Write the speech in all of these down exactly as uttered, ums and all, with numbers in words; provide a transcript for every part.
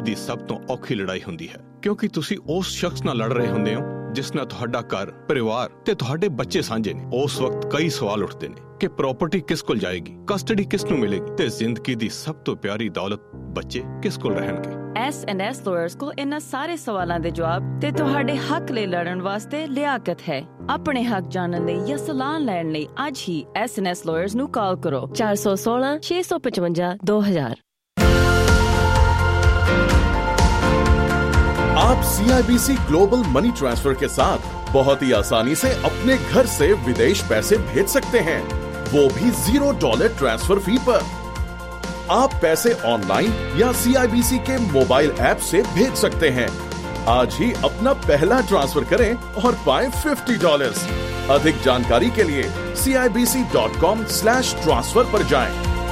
ਦੀ ਸਭ ਤੋਂ ਔਖੀ ਲੜਾਈ ਹੁੰਦੀ ਹੈ, ਕਿਉਂਕਿ ਤੁਸੀਂ ਉਸ ਸ਼ਖਸ ਨਾਲ ਲੜ ਰਹੇ ਹੁੰਦੇ ਹੋ ਜਿਸ ਨਾਲ ਤੁਹਾਡਾ ਘਰ, ਪਰਿਵਾਰ ਤੇ ਤੁਹਾਡੇ ਬੱਚੇ ਸਾਂਝੇ ਨੇ। ਉਸ ਵਕਤ ਕਈ ਸਵਾਲ ਉੱਠਦੇ ਨੇ ਕਿ ਪ੍ਰਾਪਰਟੀ ਕਿਸ ਕੋਲ ਜਾਏਗੀ, ਕਸਟਡੀ ਕਿਸ ਨੂੰ ਮਿਲੇਗੀ ਤੇ ਜ਼ਿੰਦਗੀ ਦੀ ਸਭ ਤੋਂ ਪਿਆਰੀ ਦੌਲਤ ਬੱਚੇ ਕਿਸ ਕੋਲ ਰਹਿਣਗੇ। ਐਸ ਐਂਡ ਐਸ ਲਾਇਰਸ ਕੋਲ ਇਹਨਾਂ ਸਾਰੇ ਸਵਾਲਾਂ ਦੇ ਜਵਾਬ ਤੇ ਤੁਹਾਡੇ ਹੱਕ ਲਈ ਲੜਨ ਵਾਸਤੇ ਲਿਆਕਤ ਹੈ। ਆਪਣੇ ਹੱਕ ਜਾਣਨ ਲਈ ਜਾਂ ਸਲਾਹ ਲੈਣ ਲਈ ਅੱਜ ਹੀ ਐਸ ਐਂਡ ਐਸ ਲਾਇਰਸ ਨੂੰ ਕਾਲ ਕਰੋ ਚਾਰ ਸੌ ਸੋਲਾਂ ਛੇ ਸੌ ਪਚਵੰਜਾ ਦੋ ਹਜ਼ਾਰ। आप C I B C global money transfer के साथ बहुत ही आसानी से अपने घर से विदेश पैसे भेज सकते हैं, वो भी जीरो डॉलर ट्रांसफर फी पर। आप पैसे ऑनलाइन या सी आई बी सी के मोबाइल ऐप से भेज सकते हैं। आज ही अपना पहला ट्रांसफर करें और पाएं फिफ्टी डॉलर्स। अधिक जानकारी के लिए C I B C dot com slash transfer पर जाएं।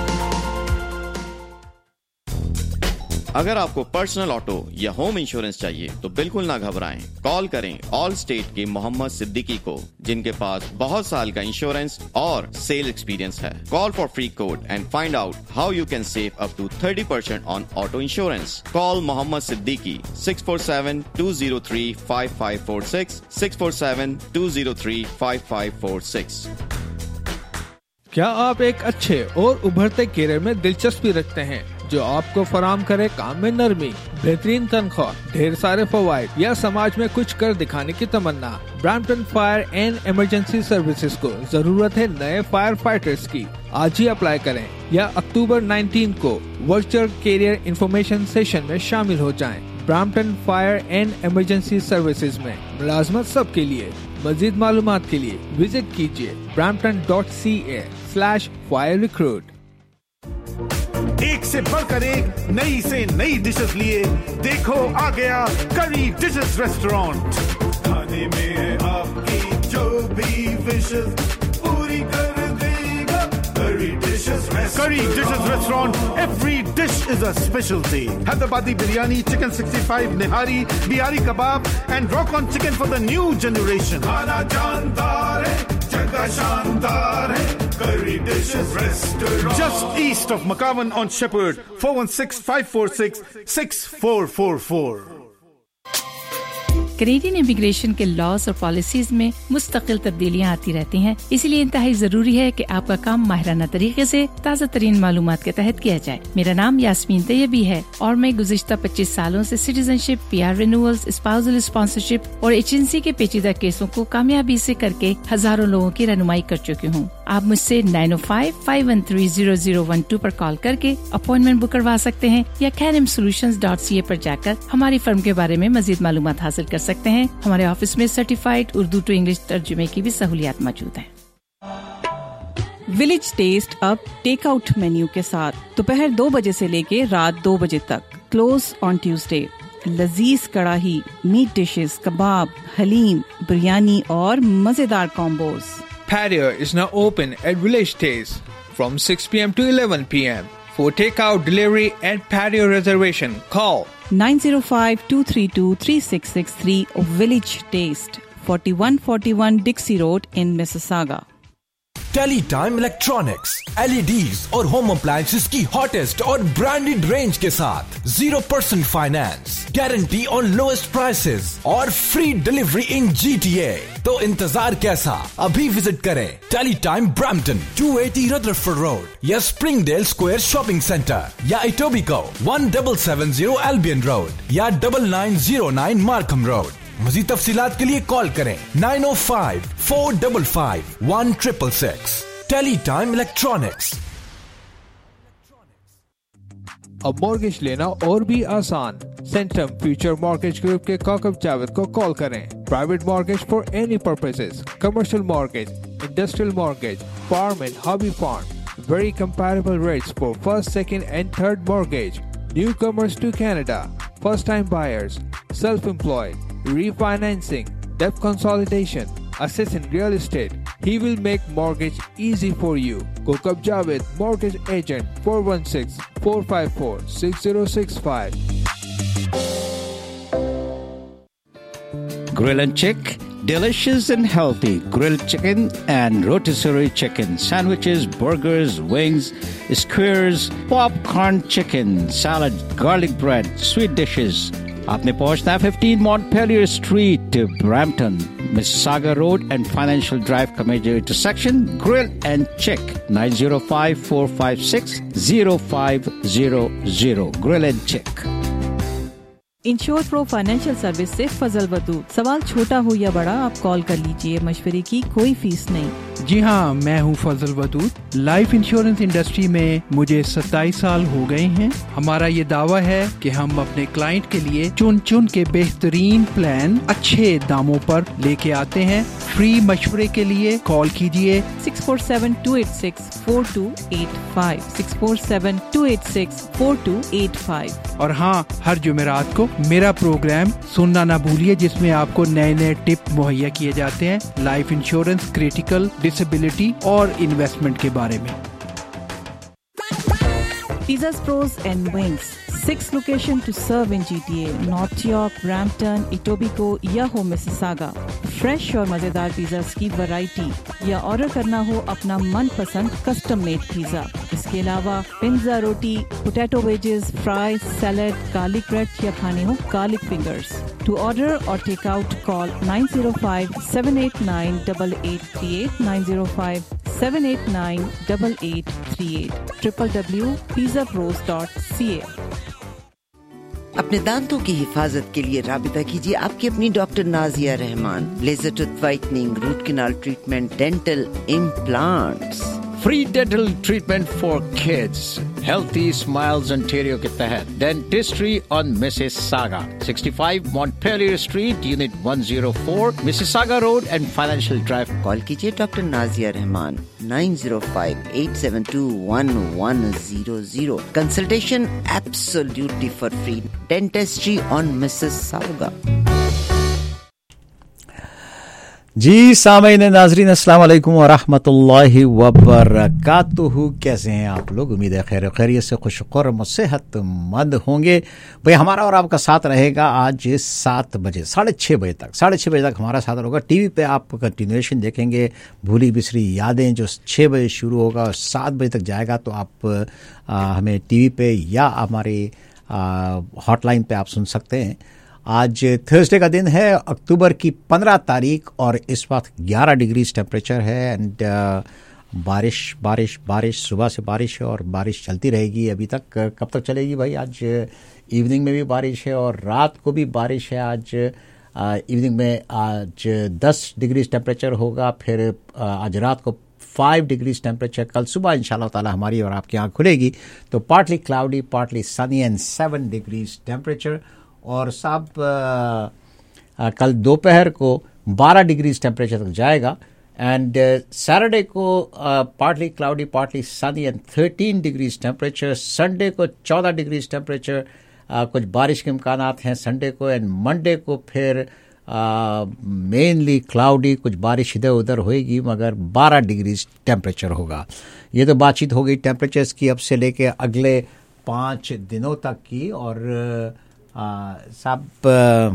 अगर आपको पर्सनल ऑटो या होम इंश्योरेंस चाहिए तो बिल्कुल ना घबराएं। कॉल करें ऑल स्टेट के मोहम्मद सिद्दीकी को, जिनके पास बहुत साल का इंश्योरेंस और सेल एक्सपीरियंस है। Call for free code and find out how you can save up to thirty percent on auto insurance. Call Mohammad Siddiqui six four seven two zero three five five four six six four seven two zero three five five four six. क्या आप एक अच्छे और उभरते career में दिलचस्पी रखते हैं जो आपको फराम करे काम में नरमी, बेहतरीन तनख्वाह, ढेर सारे फवाइद या समाज में कुछ कर दिखाने की तमन्ना? Brampton fire and emergency services को जरूरत है नए फायर फाइटर्स की। आज ही अप्लाई करें या अक्टूबर उन्नीस को वर्चुअल कैरियर इंफॉर्मेशन सेशन में शामिल हो जाएं। Brampton fire and emergency services में मुलाजमत सबके लिए। मजीद मालूमात के लिए विजिट कीजिए Brampton dot C A slash fire recruit. एक से बढ़कर एक, नई से नई डिशेस लिए देखो आ गया करी डिशेस रेस्टोरेंट। खाने में है आपकी जो भी विशेस पूरी कर देगा curry dishes restaurant. Curry dishes restaurant, every dish is a speciality. Hyderabadi biryani, chicken sixty five, nihari, Bihari kebab and rock on chicken for the new generation. खाना जानदार है, जगह शानदार है, Curry Dishes Restaurant. Just east of McCowan on Shepherd, four one six, five four six, six four four four. Canadian immigration के laws और policies में मुस्तकिल तब्दीलियां आती रहती हैं, इसलिए इंतहाई जरूरी है कि आपका काम माहिराना तरीके से ताज़ा तरीन मालूमात के तहत किया जाए। मेरा नाम यास्मीन तैयबी है और मैं गुज़िश्ता पच्चीस सालों से citizenship, PR renewals, spousal sponsorship और एजेंसी के पेचीदा केसों को कामयाबी से करके हजारों लोगों की रहनुमाई कर चुकी हूँ। आप मुझसे नाइन ओ five, five one three, zero zero one two पर कॉल करके अपॉइंटमेंट बुक करवा सकते हैं या कैनम सोल्यूशंस डॉट सी ए पर जाकर हमारी फर्म के बारे में मजीद मालूमात हासिल कर सकते हैं। हमारे ऑफिस में सर्टिफाइड उर्दू टू इंग्लिश तर्जुमे की भी सहूलियात मौजूद है। विलेज टेस्ट अब टेक आउट मेन्यू के साथ दोपहर दो बजे से लेके रात दो बजे तक। Close on Tuesday. लजीज कड़ाही, मीट डिशेस, कबाब, हलीम, बिरयानी और मजेदार combos. Patio is now open at Village Taste from six p.m. to eleven p.m. For takeout, delivery and patio reservation, call nine zero five, two three two, three six six three or Village Taste, forty-one forty-one Dixie Road in Mississauga. Teletime electronics, एल ई डीज़ और home appliances की hottest और branded range के साथ zero percent finance, guarantee on lowest prices और free delivery in G T A. तो इंतजार कैसा, अभी विजिट करें Teletime Brampton, two eighty Rutherford road या स्प्रिंगडेल स्क्वायर शॉपिंग सेंटर या Etobicoke, one seven seven zero Albion road या double nine zero nine Markham road. मज़ीद तफसीलात के लिए कॉल करें नाइन ओ five, four five five, one six six six. Teletime electronics. अब mortgage लेना और भी आसान। सेंटम फ्यूचर मॉर्गेज ग्रुप के काकब जावेद को कॉल करें। Private mortgage for any purposes, commercial mortgage, industrial mortgage, farm and hobby farm. Very comparable rates for first, second and third mortgage. Newcomers to Canada, first time buyers, self-employed, refinancing, debt consolidation, assessing real estate. He will make mortgage easy for you. Kokab Javed, mortgage agent, four one six, four five four, six zero six five. Grill and Chick, Delicious and healthy grilled chicken and rotisserie chicken, sandwiches, burgers, wings, skewers, popcorn chicken, salad, garlic bread, sweet dishes. आपने पहुंचना है fifteen Montpelier Street, Brampton, Mississauga Road and Financial Drive का major intersection. Grill and check nine zero five, four five six, zero five zero zero. Grill and check. Insure pro financial service से फजल वदूद। सवाल छोटा हो या बड़ा, आप call कर लीजिए, मशवरे की कोई फीस नहीं। जी हाँ, मैं हूँ Fazal Wadood. Life insurance industry में मुझे सत्ताईस साल हो गए हैं। हमारा ये दावा है कि हम अपने क्लाइंट के लिए चुन चुन के बेहतरीन प्लान अच्छे दामों पर लेके आते हैं। फ्री मशवरे के लिए कॉल कीजिए six four seven two eight six four two eight five six four seven two eight six four two eight five. और हाँ, हर जुमेरात को मेरा प्रोग्राम सुनना ना भूलिए, जिसमें आपको नए नए टिप मुहैया किए जाते हैं लाइफ इंश्योरेंस, क्रिटिकल, डिसेबिलिटी और इन्वेस्टमेंट के बारे में। Pizzas Pros and Wings, six location to serve in G T A, North York, Brampton, Etobicoke या हो Mississauga। फ्रेश और मजेदार पिज़्ज़ास की वैरायटी या ऑर्डर करना हो अपना मनपसंद कस्टम मेड पिज़्ज़ा। इसके अलावा पिज़्ज़ा, रोटी, potato wedges, fry, salad, garlic bread या खाने हो garlic fingers. To order or take out, call nine zero five, seven eight nine, eight eight three eight, nine zero five, seven eight nine, eight eight three eight, w w w dot pizza pros dot c a। अपने दांतों की हिफाजत के लिए राबिता कीजिए आपकी अपनी doctor Nazia Rahman. Laser tooth whitening, root canal treatment, dental implants, Free dental treatment for kids. Healthy Smiles Ontario के तहत Dentistry on Mississauga, sixty-five Montpelier Street, Unit one oh four, Mississauga Road and Financial Drive. Call कीजिए doctor Nazia Rahman nine zero five, eight seven two, one one zero zero. Consultation absolutely for free. Dentistry on Mississauga. जी सामईन नाजरीन, अस्सलाम वालेकुम व रहमतुल्लाहि व बरकातुहू। कैसे हैं आप लोग? उम्मीद है खैर खैरियत से, खुशखुर सेहतमंद होंगे। भाई हमारा और आपका साथ रहेगा आज सात बजे साढ़े छः बजे तक साढ़े छः बजे तक हमारा साथ होगा। टीवी पे आप कंटिन्यूएशन देखेंगे भूली बिसरी यादें, जो छः बजे शुरू होगा और सात बजे तक जाएगा। तो आप आ, हमें टीवी पे या हमारे हॉटलाइन पे आप सुन सकते हैं। आज थर्सडे का दिन है, अक्टूबर की पंद्रह तारीख, और इस वक्त ग्यारह डिग्री टेम्परेचर है। एंड बारिश बारिश बारिश सुबह से बारिश है और बारिश चलती रहेगी अभी तक। कब तक चलेगी भाई? आज इवनिंग में भी बारिश है और रात को भी बारिश है। आज इवनिंग में आज दस डिग्री टेम्परेचर होगा, फिर आज रात को फाइव डिग्री टेम्परेचर। कल सुबह इंशाल्लाह ताला हमारी और आपकी आँख खुलेगी तो partly cloudy, partly sunny and seven degree temperature. और साहब कल दोपहर को बारह डिग्री टेम्परेचर तक जाएगा। एंड सैटरडे को partly cloudy, partly sunny and thirteen degree temperature. Sunday को चौदह डिग्री टेम्परेचर, कुछ बारिश के इम्कानात हैं संडे को। एंड मंडे को फिर मेनली क्लाउडी, कुछ बारिश इधर उधर होएगी, मगर बारह डिग्री टेम्परेचर होगा। ये तो बातचीत हो गई टेम्परेचर्स की अब से लेके अगले पाँच दिनों तक की। और Uh, Sab, uh,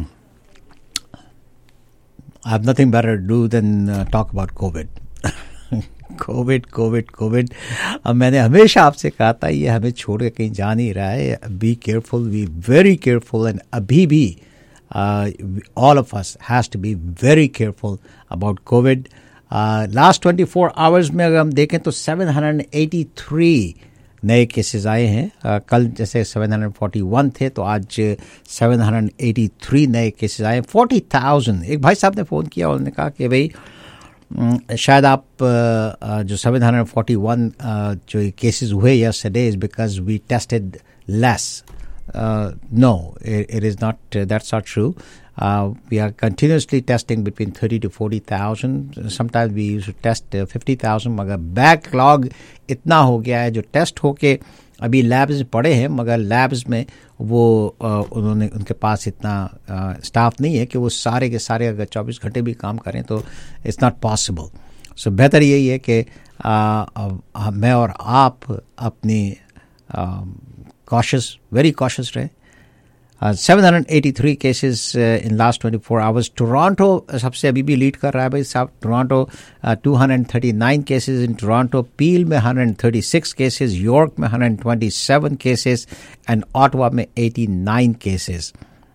I have nothing better to do than uh, talk about COVID. COVID, COVID, COVID. अब मैंने हमेशा आपसे कहा था ये हमें छोड़ के कहीं जा नहीं रहा है। Be careful, be very careful, and अभी भी uh, all of us has to be very careful about COVID. Uh, last twenty-four hours में अगर हम देखें तो seven hundred eighty-three नए केसेस आए हैं। आ, कल जैसे सेवन हंड्रेड फोर्टी वन थे तो आज सेवन हंड्रेड एटी थ्री नए केसेस आए। फोर्टी थाउजेंड एक भाई साहब ने फ़ोन किया, उन्होंने कहा कि भाई शायद आप आ, जो सेवन हंड्रेड फोर्टी वन जो केसेस हुए yesterday is because we tested less. No, it is not, that's not true. Uh, we are continuously testing between thirty to forty thousand. Sometimes we used to test uh, fifty thousand, मगर backlog इतना हो गया है जो test होके अभी labs में पड़े हैं, मगर लैब्स में वो uh, उन्होंने उनके पास इतना स्टाफ uh, नहीं है कि वो सारे के सारे अगर चौबीस घंटे भी काम करें तो इट्स नॉट पॉसिबल। सो बेहतर यही है कि uh, uh, मैं और आप अपनी कॉशियस, वेरी कॉशियस रहें। Uh, seven hundred eighty-three cases uh, in last twenty-four hours. Toronto सबसे अभी भी लीड कर रहा है भाई साहब. Toronto uh, two hundred thirty-nine cases in Toronto. Peel में one hundred thirty-six cases. York में one hundred twenty-seven cases and Ottawa में eighty-nine cases.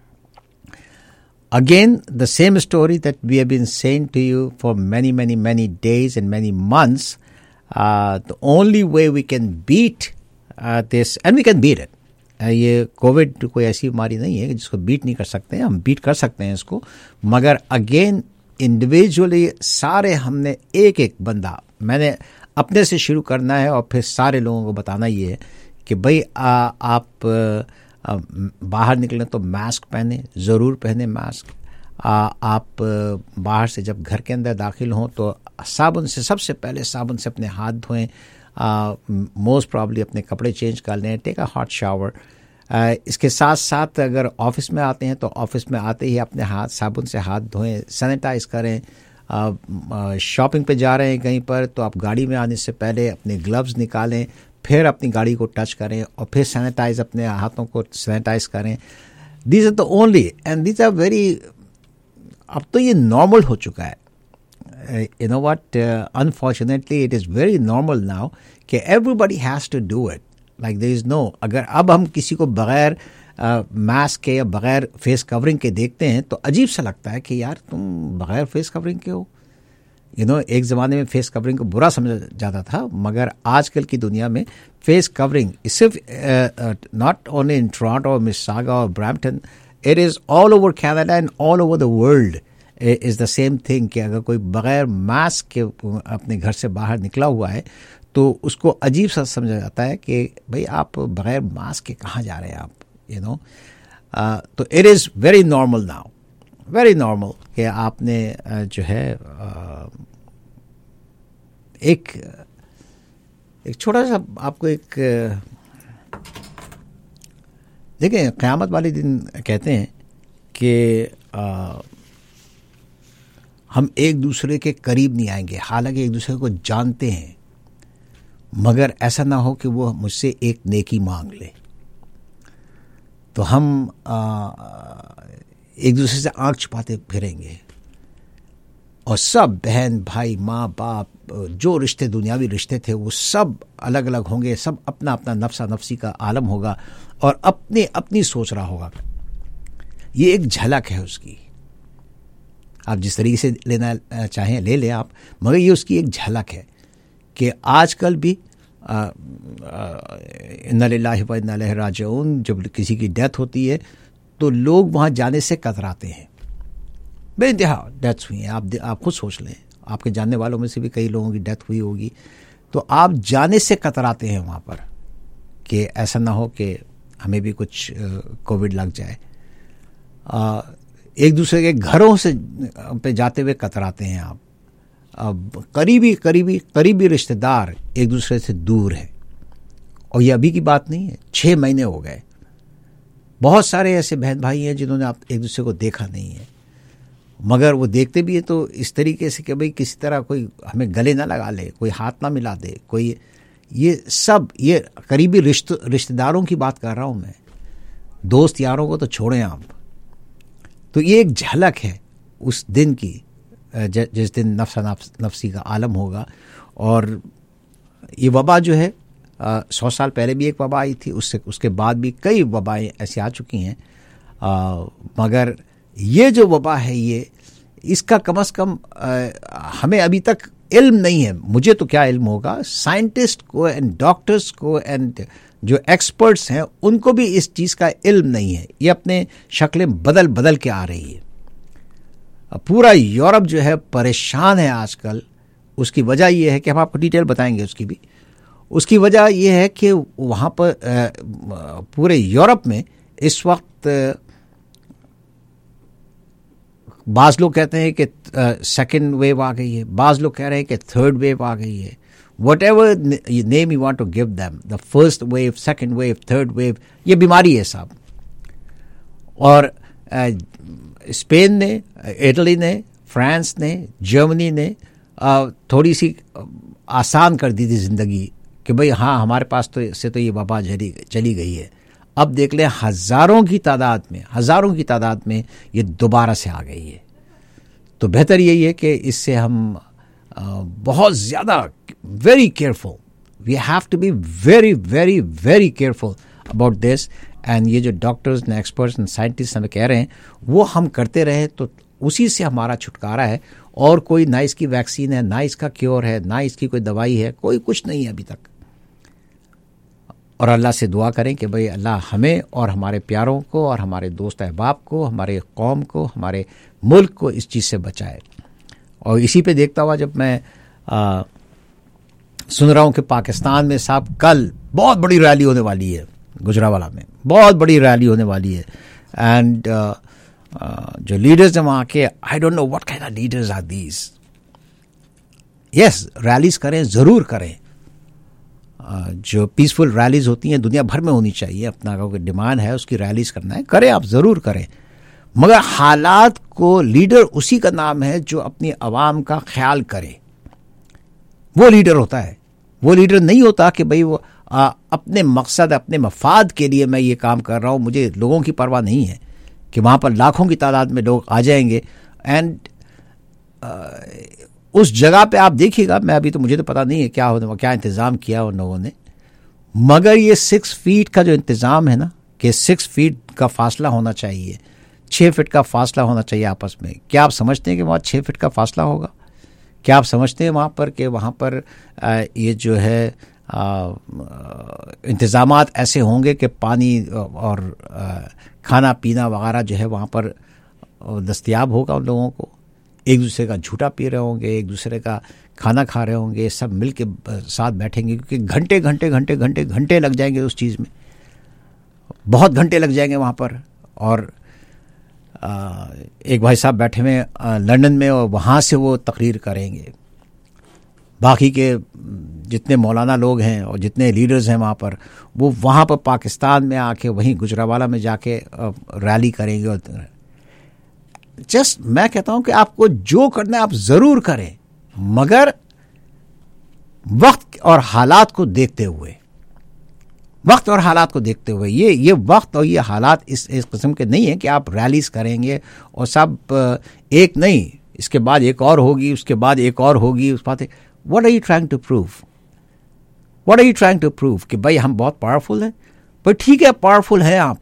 Again, the same story that we have been saying to you for many, many, many days and many months. Uh, the only way we can beat uh, this, and we can beat it. ये Covid कोई ऐसी बीमारी नहीं है जिसको beat नहीं कर सकते हैं. हम बीट कर सकते हैं इसको, मगर अगेन इंडिविजुअली सारे हमने एक एक बंदा, मैंने अपने से शुरू करना है और फिर सारे लोगों को बताना ये है कि भाई आ, आप आ, बाहर निकलें तो मास्क पहने, ज़रूर पहने मास्क. आ, आप बाहर से जब घर के अंदर दाखिल हों तो साबुन से, सबसे पहले साबुन से अपने हाथ धोएं. मोस्ट प्रॉब्ली अपने कपड़े चेंज कर लें, टेक अ हॉट शावर. इसके साथ साथ अगर ऑफिस में आते हैं तो ऑफिस में आते ही अपने हाथ साबुन से हाथ धोएं, सैनिटाइज करें. शॉपिंग पे जा रहे हैं कहीं पर तो आप गाड़ी में आने से पहले अपने ग्लव्स निकालें, फिर अपनी गाड़ी को टच करें और फिर सैनिटाइज, अपने हाथों को सैनिटाइज करें. These are the only and these are very, अब तो ये नॉर्मल हो चुका है. Uh, you know what, uh, unfortunately it is very normal now कि everybody has to do it. Like there is no, अगर अब हम किसी को बगैर मास्क uh, के या बगैर फेस कवरिंग के देखते हैं तो अजीब सा लगता है कि यार तुम बगैर फेस कवरिंग के हो. यू नो, एक ज़माने में फेस कवरिंग को बुरा समझा जाता था, मगर आजकल की दुनिया में फेस कवरिंग सिर्फ नॉट ओनली इन टोरंटो और मिसिसागा और Brampton, it is all over Canada and all over the world is the same thing कि अगर कोई बग़ैर मास्क के अपने घर से बाहर निकला हुआ है तो उसको अजीब सा समझा जाता है कि भाई आप बग़ैर मास्क के कहाँ जा रहे हैं आप, यू नो. तो it is very normal now, very normal कि आपने uh, जो है uh, एक एक छोटा सा आपको एक uh, देखें, क़यामत वाले दिन कहते हैं कि uh, हम एक दूसरे के करीब नहीं आएंगे, हालांकि एक दूसरे को जानते हैं, मगर ऐसा ना हो कि वो मुझसे एक नेकी मांग ले. तो हम आ, एक दूसरे से आंख छुपाते फिरेंगे और सब बहन भाई माँ बाप जो रिश्ते दुनियावी रिश्ते थे वो सब अलग अलग होंगे. सब अपना अपना नफ्सा नफसी का आलम होगा और अपनी अपनी सोच रहा होगा. ये एक झलक है उसकी, आप जिस तरीके से लेना चाहें ले लें आप, मगर ये उसकी एक झलक है कि आजकल भी इन्ना लिल्लाहि व इन्ना इलैहि राजिऊन, जब किसी की डेथ होती है तो लोग वहाँ जाने से कतराते हैं. बेइंतहा डेथ्स हुई हैं, आप आप खुद सोच लें, आपके जानने वालों में से भी कई लोगों की डेथ हुई होगी, तो आप जाने से कतराते हैं वहाँ पर कि ऐसा ना हो कि हमें भी कुछ कोविड लग जाए. आ, एक दूसरे के घरों से पे जाते हुए कतराते हैं आप. अब करीबी करीबी करीबी रिश्तेदार एक दूसरे से दूर है, और ये अभी की बात नहीं है, छः महीने हो गए. बहुत सारे ऐसे बहन भाई हैं जिन्होंने आप एक दूसरे को देखा नहीं है, मगर वो देखते भी है तो इस तरीके से कि भाई किसी तरह कोई हमें गले ना लगा ले, कोई हाथ ना मिला दे, कोई, ये सब ये करीबी रिश्ते रिश्तेदारों की बात कर रहा हूँ मैं. दोस्त यारों को तो छोड़ें आप. तो ये एक झलक है उस दिन की जिस दिन नफ्सा नफ्स, नफसी का आलम होगा. और ये वबा जो है आ, सौ साल पहले भी एक वबा आई थी, उससे उसके बाद भी कई वबाएं ऐसी आ चुकी हैं, आ, मगर ये जो वबा है ये इसका कम अज़ कम आ, हमें अभी तक इल्म नहीं है. मुझे तो क्या इल्म होगा, साइंटिस्ट को एंड डॉक्टर्स को एंड जो एक्सपर्ट्स हैं उनको भी इस चीज़ का इल्म नहीं है. ये अपने शक्लें बदल बदल के आ रही है. पूरा यूरोप जो है परेशान है आजकल. उसकी वजह यह है कि हम आपको डिटेल बताएंगे उसकी भी. उसकी वजह यह है कि वहाँ पर पूरे यूरोप में इस वक्त बाज़ लोग कहते हैं कि सेकेंड वेव आ गई है, बाज़ लोग कह रहे हैं कि थर्ड वेव आ गई है. Whatever name you want to give them, the first wave, second wave, third wave, ये बीमारी है साहब. और स्पेन ने, इटली ने, फ्रांस ने, जर्मनी ने थोड़ी सी आसान कर दी थी ज़िंदगी कि भाई हाँ हमारे पास तो से तो ये वबा चली चली गई है, अब देख लें हजारों की तादाद में हजारों की तादाद में ये दोबारा से आ गई है। तो बेहतर यही है कि इससे हम आ, बहुत ज़्यादा very careful, we have to be very very very careful about this. And ये जो डॉक्टर्स ने एक्सपर्ट्स एंड साइंटिस्ट हमें कह रहे हैं वो हम करते रहे तो उसी से हमारा छुटकारा है। और कोई ना इसकी वैक्सीन है, ना इसका क्योर है, ना इसकी कोई दवाई है, कोई कुछ नहीं है अभी तक। और अल्लाह से दुआ करें कि भाई अल्लाह हमें और हमारे प्यारों को और हमारे दोस्त अहबाब को, हमारे कौम को, हमारे मुल्क को इस चीज़ से बचाए। और इसी पे देखता हुआ जब मैं आ, सुन रहा हूँ कि पाकिस्तान में साहब कल बहुत बड़ी रैली होने वाली है, गुजरावाला में बहुत बड़ी रैली होने वाली है। एंड uh, uh, जो लीडर्स हैं वहाँ के, I don't know what kind of leaders are these. Yes, rallies करें, ज़रूर करें। uh, जो पीसफुल रैलीज होती हैं दुनिया भर में होनी चाहिए, अपना कोई डिमांड है उसकी रैलीज करना है, करें, आप ज़रूर करें। मगर हालात को, लीडर उसी का नाम है जो अपनी आवाम का ख्याल करे, वो लीडर होता है। वो लीडर नहीं होता कि भाई वो आ, अपने मकसद, अपने मफाद के लिए मैं ये काम कर रहा हूँ, मुझे लोगों की परवाह नहीं है कि वहाँ पर लाखों की तादाद में लोग आ जाएंगे। एंड उस जगह पे आप देखिएगा, मैं अभी तो मुझे तो पता नहीं है क्या होने, क्या इंतज़ाम किया उन लोगों ने, मगर ये सिक्स फीट का जो इंतज़ाम है ना, कि सिक्स फीट का फासला होना चाहिए, छः फिट का फासला होना चाहिए आपस में। क्या आप समझते हैं कि वहाँ छः फिट का फासला होगा? क्या आप समझते हैं वहाँ पर कि वहाँ पर आ, ये जो है इंतज़ामात ऐसे होंगे कि पानी और आ, खाना पीना वगैरह जो है वहाँ पर दस्तयाब होगा उन लोगों को? एक दूसरे का झूठा पी रहे होंगे, एक दूसरे का खाना खा रहे होंगे, सब मिल के साथ बैठेंगे, क्योंकि घंटे घंटे घंटे घंटे घंटे लग जाएंगे उस चीज़ में, बहुत घंटे लग जाएंगे वहाँ पर। और आ, एक भाई साहब बैठे हुए लंदन में और वहाँ से वो तकरीर करेंगे। बाकी के जितने मौलाना लोग हैं और जितने लीडर्स हैं वहाँ पर, वो वहाँ पर पाकिस्तान में आके वहीं गुजरावाला में जाके रैली करेंगे। और जस्ट मैं कहता हूँ कि आपको जो करना है आप ज़रूर करें, मगर वक्त और हालात को देखते हुए, वक्त और हालात को देखते हुए। ये ये वक्त और ये हालात इस इस किस्म के नहीं है कि आप रैलीज करेंगे और सब एक नहीं, इसके बाद एक और होगी, उसके बाद एक और होगी, उस बात। What are you trying to prove? What are you trying to prove? कि भाई हम बहुत पावरफुल हैं। पर ठीक है, पावरफुल हैं आप,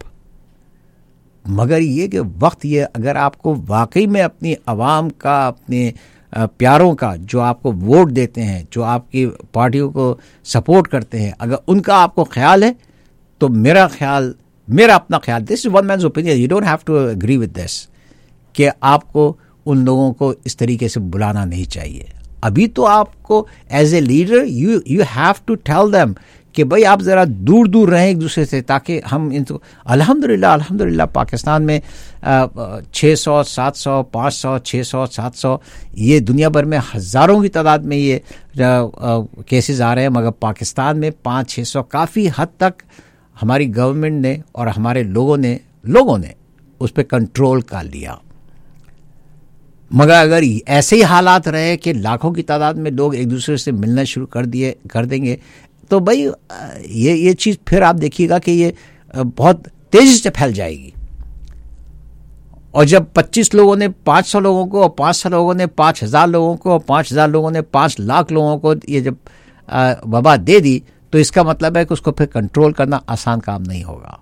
मगर ये कि वक्त, ये अगर आपको वाकई में अपनी आवाम का, अपने प्यारों का, जो आपको वोट देते हैं, जो आपकी पार्टियों को सपोर्ट करते हैं, अगर उनका आपको ख्याल है, तो मेरा ख्याल, मेरा अपना ख्याल, this is one man's opinion, you don't have to agree with this, कि आपको उन लोगों को इस तरीके से बुलाना नहीं चाहिए। अभी तो आपको as a leader you you have to tell them कि भाई आप ज़रा दूर दूर रहें एक दूसरे से, ताकि हम इनको, अल्हम्दुलिल्लाह अल्हम्दुलिल्लाह पाकिस्तान में छः सौ सात सौ पाँच सौ छः सौ सात सौ ये दुनिया भर में हज़ारों की तादाद में ये केसेस आ रहे हैं, मगर पाकिस्तान में पाँच छः सौ काफ़ी हद तक हमारी गवर्नमेंट ने और हमारे लोगों ने लोगों ने उस पर कंट्रोल कर लिया। मगर अगर ऐसे ही हालात रहे कि लाखों की तादाद में लोग एक दूसरे से मिलना शुरू कर दिए कर देंगे, तो भाई ये ये चीज़ फिर आप देखिएगा कि ये बहुत तेज़ी से फैल जाएगी। और जब पच्चीस लोगों ने पाँच सौ लोगों को, और पाँच सौ लोगों ने पाँच हज़ार लोगों को, और पाँच हज़ार लोगों ने पाँच लाख लोगों को ये जब वबा दे दी, तो इसका मतलब है कि उसको फिर कंट्रोल करना आसान काम नहीं होगा।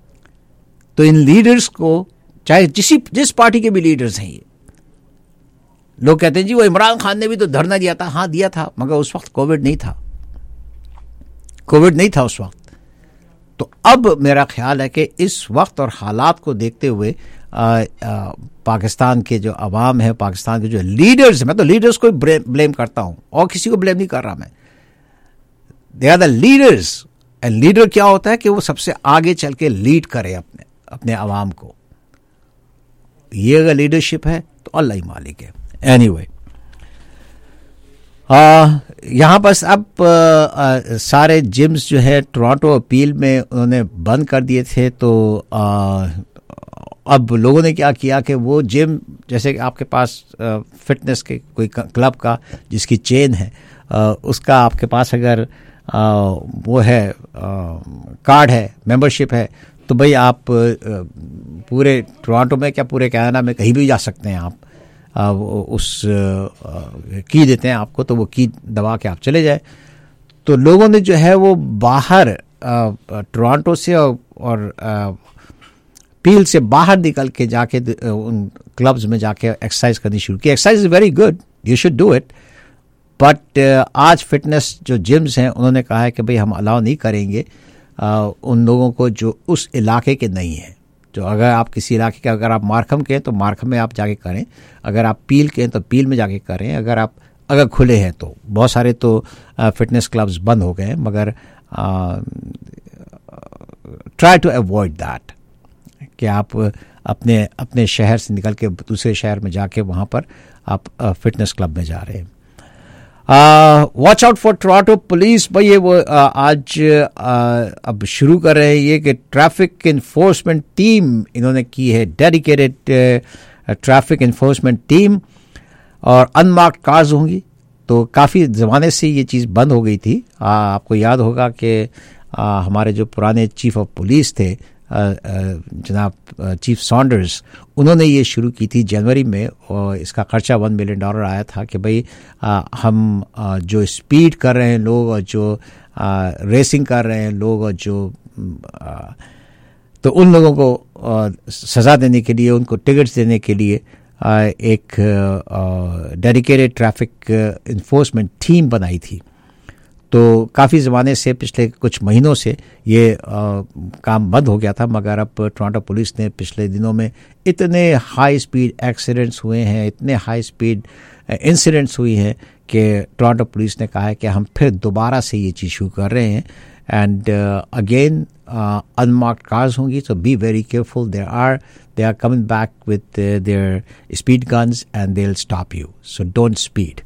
तो इन लीडर्स को, चाहे जिस जिस पार्टी के भी लीडर्स हैं, ये लोग कहते हैं जी वो इमरान खान ने भी तो धरना दिया था। हाँ दिया था, मगर उस वक्त कोविड नहीं था, कोविड नहीं था उस वक्त। तो अब मेरा ख्याल है कि इस वक्त और हालात को देखते हुए आ, आ, पाकिस्तान के जो अवाम है, पाकिस्तान के जो लीडर्स, मैं तो लीडर्स को ब्लेम करता हूं और किसी को ब्लेम नहीं कर रहा मैं, they are the leaders. And leader क्या होता है कि वो सबसे आगे चल के लीड करे अपने अपने अवाम को। ये अगर लीडरशिप है तो अल्लाह ही मालिक है। एनीवे anyway, यहाँ बस अब आ, आ, सारे जिम्स जो है टोरंटो अपील में उन्होंने बंद कर दिए थे। तो आ, अब लोगों ने क्या किया कि वो जिम, जैसे कि आपके पास आ, फिटनेस के कोई क्लब का जिसकी चेन है, आ, उसका आपके पास अगर आ, वो है आ, कार्ड है, मेंबरशिप है, तो भाई आप पूरे टोरंटो में क्या पूरे कनाडा में कहीं भी जा सकते हैं। आप उस की देते हैं आपको, तो वो की दबा के आप चले जाए। तो लोगों ने जो है वो बाहर टोरंटो से और, और पील से बाहर निकल के जाके उन क्लब्स में जाके एक्सरसाइज करनी शुरू की। Exercise is very good, you should do it, but आज फिटनेस जो जिम्स हैं उन्होंने कहा है कि भाई हम अलाउ नहीं करेंगे uh, उन लोगों को जो उस इलाके के नहीं हैं। तो अगर आप किसी इलाके के, अगर आप मार्कम के हैं तो मार्कम में आप जाके करें, अगर आप पील के हैं तो पील में जाके करें, अगर आप अगर खुले हैं तो। बहुत सारे तो फिटनेस क्लब्स बंद हो गए हैं, मगर ट्राई टू अवॉइड दैट कि आप अपने अपने शहर से निकल के दूसरे शहर में जाके वहाँ पर आप फिटनेस क्लब में जा रहे हैं। Watch out for Toronto police, भाई ये वो uh, आज uh, अब शुरू कर रहे हैं ये कि ट्रैफिक इन्फोर्समेंट टीम इन्होंने की है, डेडिकेटेड ट्रैफिक इन्फोर्समेंट टीम, और अनमार्क्ड कार्स होंगी। तो काफ़ी ज़माने से ये चीज़ बंद हो गई थी। आ, आपको याद होगा कि आ, हमारे जो पुराने चीफ ऑफ पुलिस थे जनाब चीफ सॉन्डर्स, उन्होंने ये शुरू की थी जनवरी में, और इसका खर्चा वन मिलियन डॉलर आया था कि भाई आ, हम आ, जो स्पीड कर रहे हैं लोग और जो आ, रेसिंग कर रहे हैं लोग और जो आ, तो उन लोगों को आ, सज़ा देने के लिए, उनको टिकट्स देने के लिए आ, एक डेडिकेटेड ट्रैफिक इन्फोर्समेंट टीम बनाई थी। तो काफ़ी ज़माने से, पिछले कुछ महीनों से ये आ, काम बंद हो गया था, मगर अब टोरंटो पुलिस ने पिछले दिनों में इतने हाई स्पीड एक्सीडेंट्स हुए हैं, इतने हाई स्पीड इंसिडेंट्स हुई हैं कि टोरंटो पुलिस ने कहा है कि हम फिर दोबारा से ये चीज़ शुरू कर रहे हैं। एंड अगेन अनमार्क्ड कार्स होंगी, तो be very careful. There are they are coming back with their speed guns and they will stop you, so don't speed.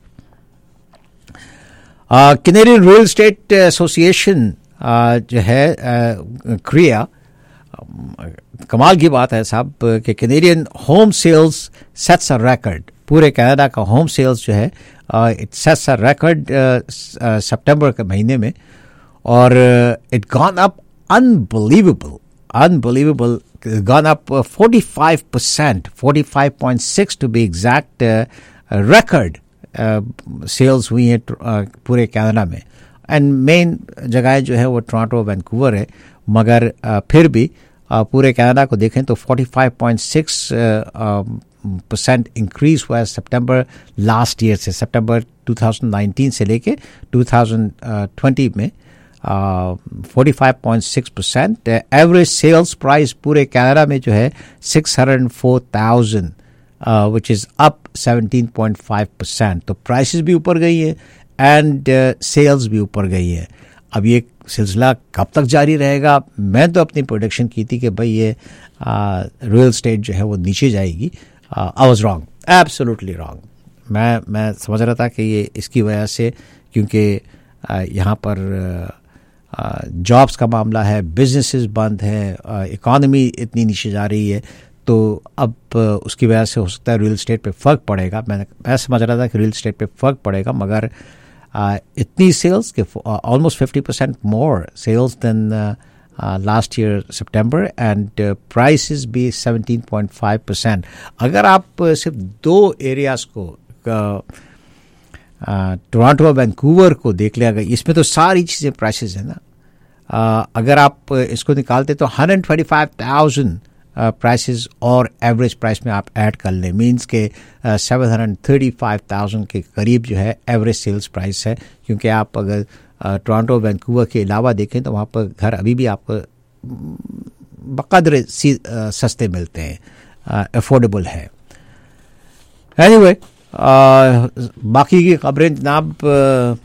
Canadian real estate association जो है क्रिया, कमाल की बात है साहब कि Canadian home sales sets a record. पूरे कनाडा का होम सेल्स जो है इट सेट्स अ रिकॉर्ड सितंबर के महीने में, और it gone up unbelievable unbelievable gone up forty-five percent, forty-five point six to be exact, record sales हुई हैं पूरे कनाडा में। एंड मेन जगह जो है वो टोरंटो, वैंकूवर है, मगर uh, फिर भी uh, पूरे कनाडा को देखें तो forty-five point six percent increase हुआ है सितंबर लास्ट ईयर से, सितंबर twenty nineteen से लेके twenty twenty में forty-five point six percent. Average sales price पूरे कनाडा में जो है six hundred four thousand, which is up seventeen point five percent। तो प्राइसेस भी ऊपर गई है एंड सेल्स भी ऊपर गई है। अब ये सिलसिला कब तक जारी रहेगा? मैं तो अपनी प्रोडिक्शन की थी कि भाई ये रियल एस्टेट जो है वो नीचे जाएगी। I was wrong, absolutely wrong. मैं मैं समझ रहा था कि ये इसकी वजह से, क्योंकि यहाँ पर जॉब्स का मामला है, बिजनेसेस बंद हैं, इकॉनमी इतनी नीचे जा रही है, तो अब उसकी वजह से हो सकता है रियल एस्टेट पे फ़र्क पड़ेगा। मैं मैं समझ रहा था कि रियल एस्टेट पे फ़र्क पड़ेगा, मगर uh, इतनी सेल्स के almost fifty percent more sales than last year सितंबर, एंड प्राइसेस भी seventeen point five percent। अगर आप uh, सिर्फ दो एरियाज़ को, टोरंटो और वैंकूवर को देख ले, अगर इसमें तो सारी चीज़ें प्राइसेस हैं ना, uh, अगर आप इसको निकालते तो one hundred twenty-five thousand prices uh, और एवरेज प्राइस में आप ऐड कर लें, मींस के seven hundred thirty five thousand के करीब जो है एवरेज सेल्स प्राइस है। क्योंकि आप अगर टोरंटो uh, वैंकूवर के अलावा देखें तो वहाँ पर घर अभी भी आपको बकदर सी uh, सस्ते मिलते हैं, अफोर्डेबल uh, है। एनीवे anyway, uh, बाकी की खबरें जनाब, uh,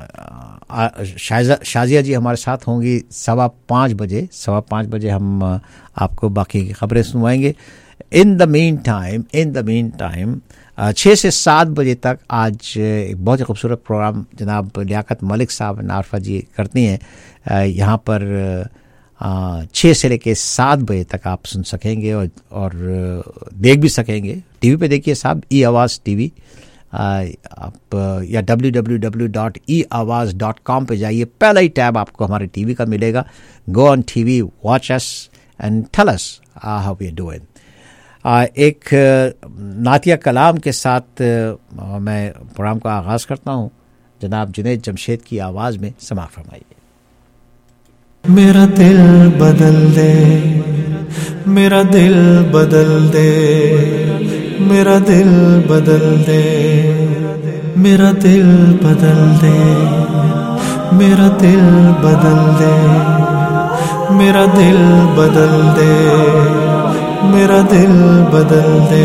शाजिया जी हमारे साथ होंगी सवा पाँच बजे सवा पाँच बजे हम आपको बाकी की खबरें सुनवाएंगे। In the meantime in the meantime छः से सात बजे तक आज एक बहुत ही खूबसूरत प्रोग्राम जनाब लियाकत मलिक साहब नारफा जी करती हैं। यहाँ पर छः से लेके सात बजे तक आप सुन सकेंगे और, और देख भी सकेंगे। टीवी पे देखिए साहब, ई आवाज़ टीवी, आप या W W W dot e Awaz dot com पे जाइए, पहला ही टैब आपको हमारे टीवी का मिलेगा। Go on TV, watch us and tell us uh, how we are doing. Uh, एक नातिया कलाम के साथ uh, मैं प्रोग्राम का आगाज़ करता हूँ. जनाब जुनैद जमशेद की आवाज़ में समाअत फरमाइए. मेरा दिल बदल दे, मेरा दिल बदल दे, मेरा दिल बदल दे, मेरा दिल बदल दे, मेरा दिल बदल दे, मेरा दिल बदल दे, मेरा दिल बदल दे.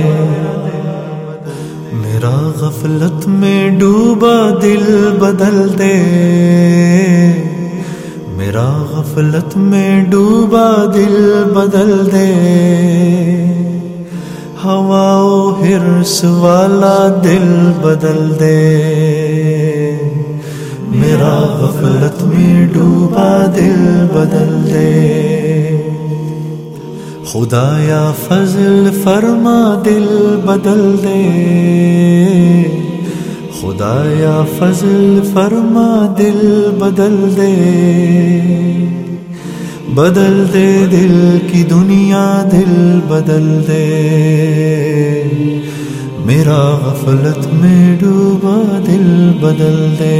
मेरा गफलत में डूबा दिल बदल दे, मेरा गफलत में डूबा दिल बदल दे. हवाओ हिर्स वाला दिल बदल दे, मेरा गफलत में डूबा दिल बदल दे. खुदाया फजल फरमा दिल बदल दे, खुदाया फजल फरमा दिल बदल दे. बदल दे दिल की दुनिया दिल बदल दे, मेरा गफलत में डूबा दिल बदल दे.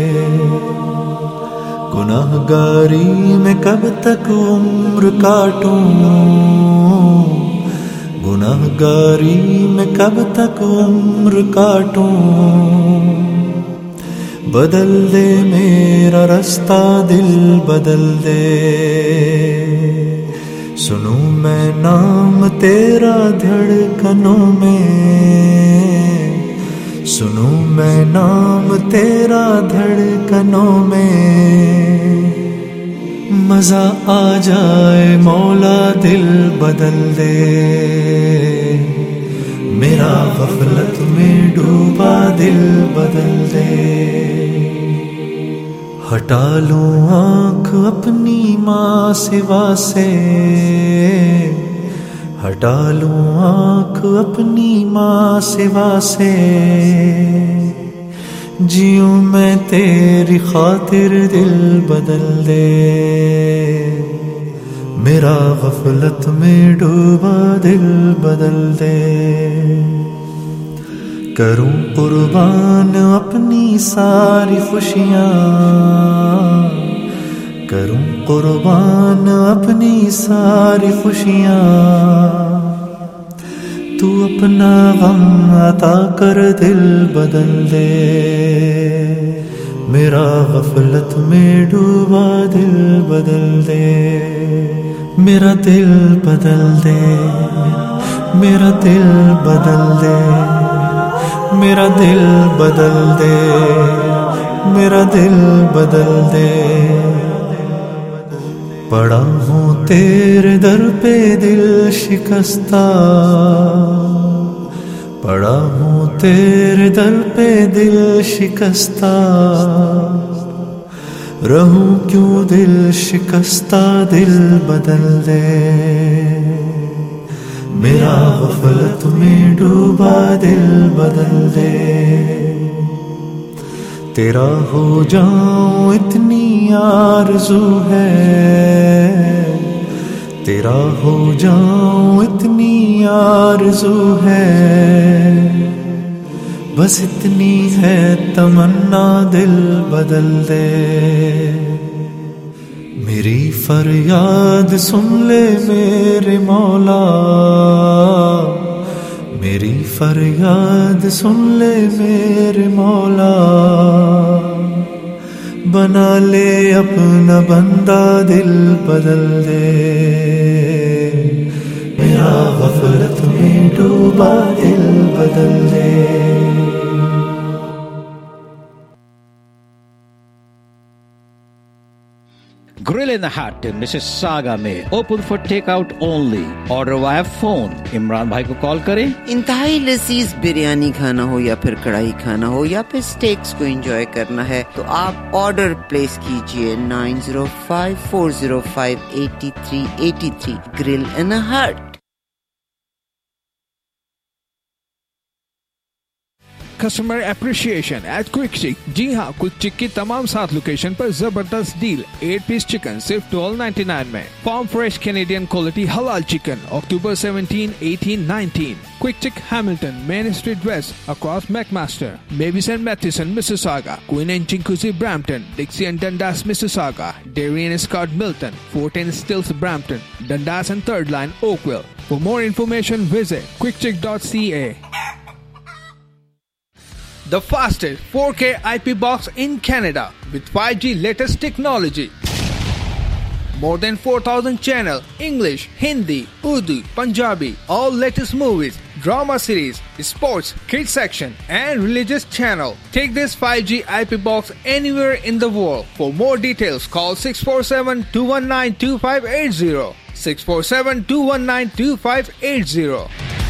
गुनाहगारी में कब तक उम्र काटूं, गुनाहगारी में कब तक उम्र काटूं. बदल दे मेरा रास्ता दिल बदल दे. सुनूं मैं नाम तेरा धड़कनों में, सुनूं मैं नाम तेरा धड़कनों में. मजा आ जाए मौला दिल बदल दे, मेरा गफलत में डूबा दिल बदल दे. हटा लूं आँख अपनी माँ सिवा से, हटा लूं आँख अपनी माँ सिवा से. जीऊं मैं तेरी खातिर दिल बदल दे, मेरा गफलत में डूबा दिल बदल दे. करूं कुर्बान अपनी सारी खुशियाँ, करूं कुर्बान अपनी सारी खुशियाँ. तू अपना गम अता कर दिल बदल दे, मेरा गफलत में डूबा दिल बदल दे. मेरा दिल बदल दे, मेरा दिल बदल दे, मेरा दिल बदल दे, मेरा दिल बदल दे. पड़ा हूँ तेरे दर पे दिल शिकस्ता, पड़ा हूँ तेरे दर पे दिल शिकस्ता. रहूं क्यों दिल शिकस्ता दिल बदल दे, मेरा गफलत में डूबा दिल बदल दे. तेरा हो जाऊं इतनी आरज़ू है, तेरा हो जाऊं इतनी आरज़ू है. बस इतनी है तमन्ना दिल बदल दे. मेरी फरियाद सुन ले मेरे मौला, मेरी फरियाद सुन ले मेरे मौला. बना ले अपना बंदा दिल बदल दे, मेरा गफलत में डूबा दिल बदल दे. Grill in the Hut in Missus Saga में open for takeout only. Order via phone. Imran भाई को कॉल करें. इंतहाई लजीज बिरयानी खाना हो या फिर कढ़ाई खाना हो या फिर स्टेक्स को एंजॉय करना है तो आप ऑर्डर प्लेस कीजिए nine zero five four zero five eight three eight three. Grill in a Hut. customer appreciation at Quick Chick. जी हाँ, Quick Chick की तमाम सात लोकेशन पर जबरदस्त डील. eight piece chicken सिर्फ twelve ninety-nine में. Farm fresh Canadian quality halal chicken. October seventeenth, eighteenth, nineteenth. Quick Chick Hamilton, Main Street West, across McMaster. Mavis and Matheson, Mississauga. Queen and Chincoosy, Brampton. Dixie and Dundas, Mississauga. Darien and Scott, Milton. Fort and Stills, Brampton. Dundas and Third Line, Oakville. For more information, visit quick chick dot c a. The fastest four K I P box in Canada with five G latest technology. More than four thousand channel, English, Hindi, Urdu, Punjabi, all latest movies, drama series, sports, kids section, and religious channel. Take this five G I P box anywhere in the world. For more details, call six four seven, two one nine, two five eight zero. six four seven, two one nine, two five eight zero.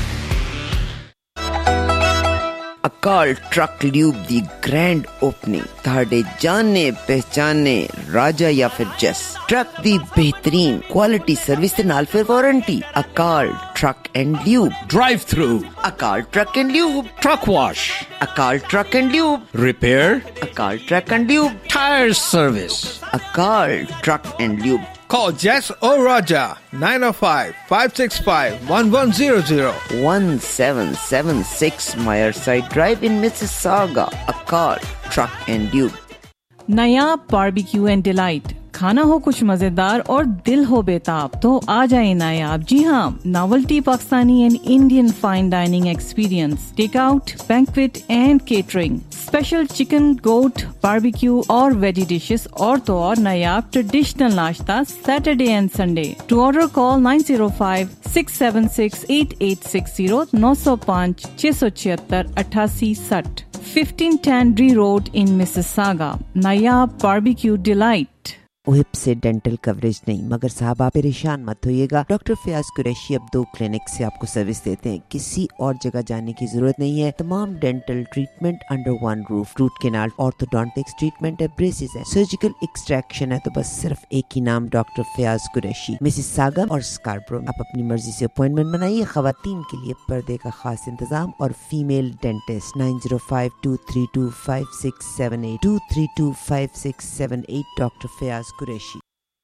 Akal truck lube the grand opening ताड़े जाने पहचाने राजा या फिर जस truck दी बेहतरीन quality service दे नाल फिर warranty Akal truck and lube drive through Akal truck and lube truck wash Akal truck and lube repair Akal truck and lube tyre service Akal truck and lube. Call Jess or Raja nine oh five, five six five, one one zero zero. one seven seven six Myerside Drive in Mississauga. Akal Truck and Tube. Nayab barbecue and delight. खाना हो कुछ मजेदार और दिल हो बेताब तो आ जाए नायाब. जी हाँ, novelty Pakistani and Indian fine dining experience, take out, banquet and catering, special chicken, goat, barbecue और वेजी डिशेस और तो और नायाब ट्रेडिशनल नाश्ता Saturday and Sunday. To order call nine zero five, six seven six, eight eight six zero, नौ सौ पाँच, छह सौ छिहत्तर, अट्ठासी साठ. fifteen Tandri Road in Mississauga. Nayab Barbecue Delight. ओहिप से डेंटल कवरेज नहीं, मगर साहब आप परेशान मत होइएगा. डॉक्टर फयाज कुरैशी अब दो क्लिनिक से आपको सर्विस देते हैं. किसी और जगह जाने की जरूरत नहीं है. तमाम dental treatment under one roof. Root canal, orthodontics treatment है, ब्रेसेस है, सर्जिकल एक्सट्रैक्शन है, तो बस सिर्फ एक ही नाम, डॉक्टर फयाज कुरैशी, मिसिसागा और स्कार्बरो. आप अपनी मर्जी से अपॉइंटमेंट बनाइए. खवातीन के लिए पर्दे का खास इंतजाम और female dentist. Nine zero five, two three two, five six seven eight, two three two, five six seven eight. Doctor Fayaz Qureshi.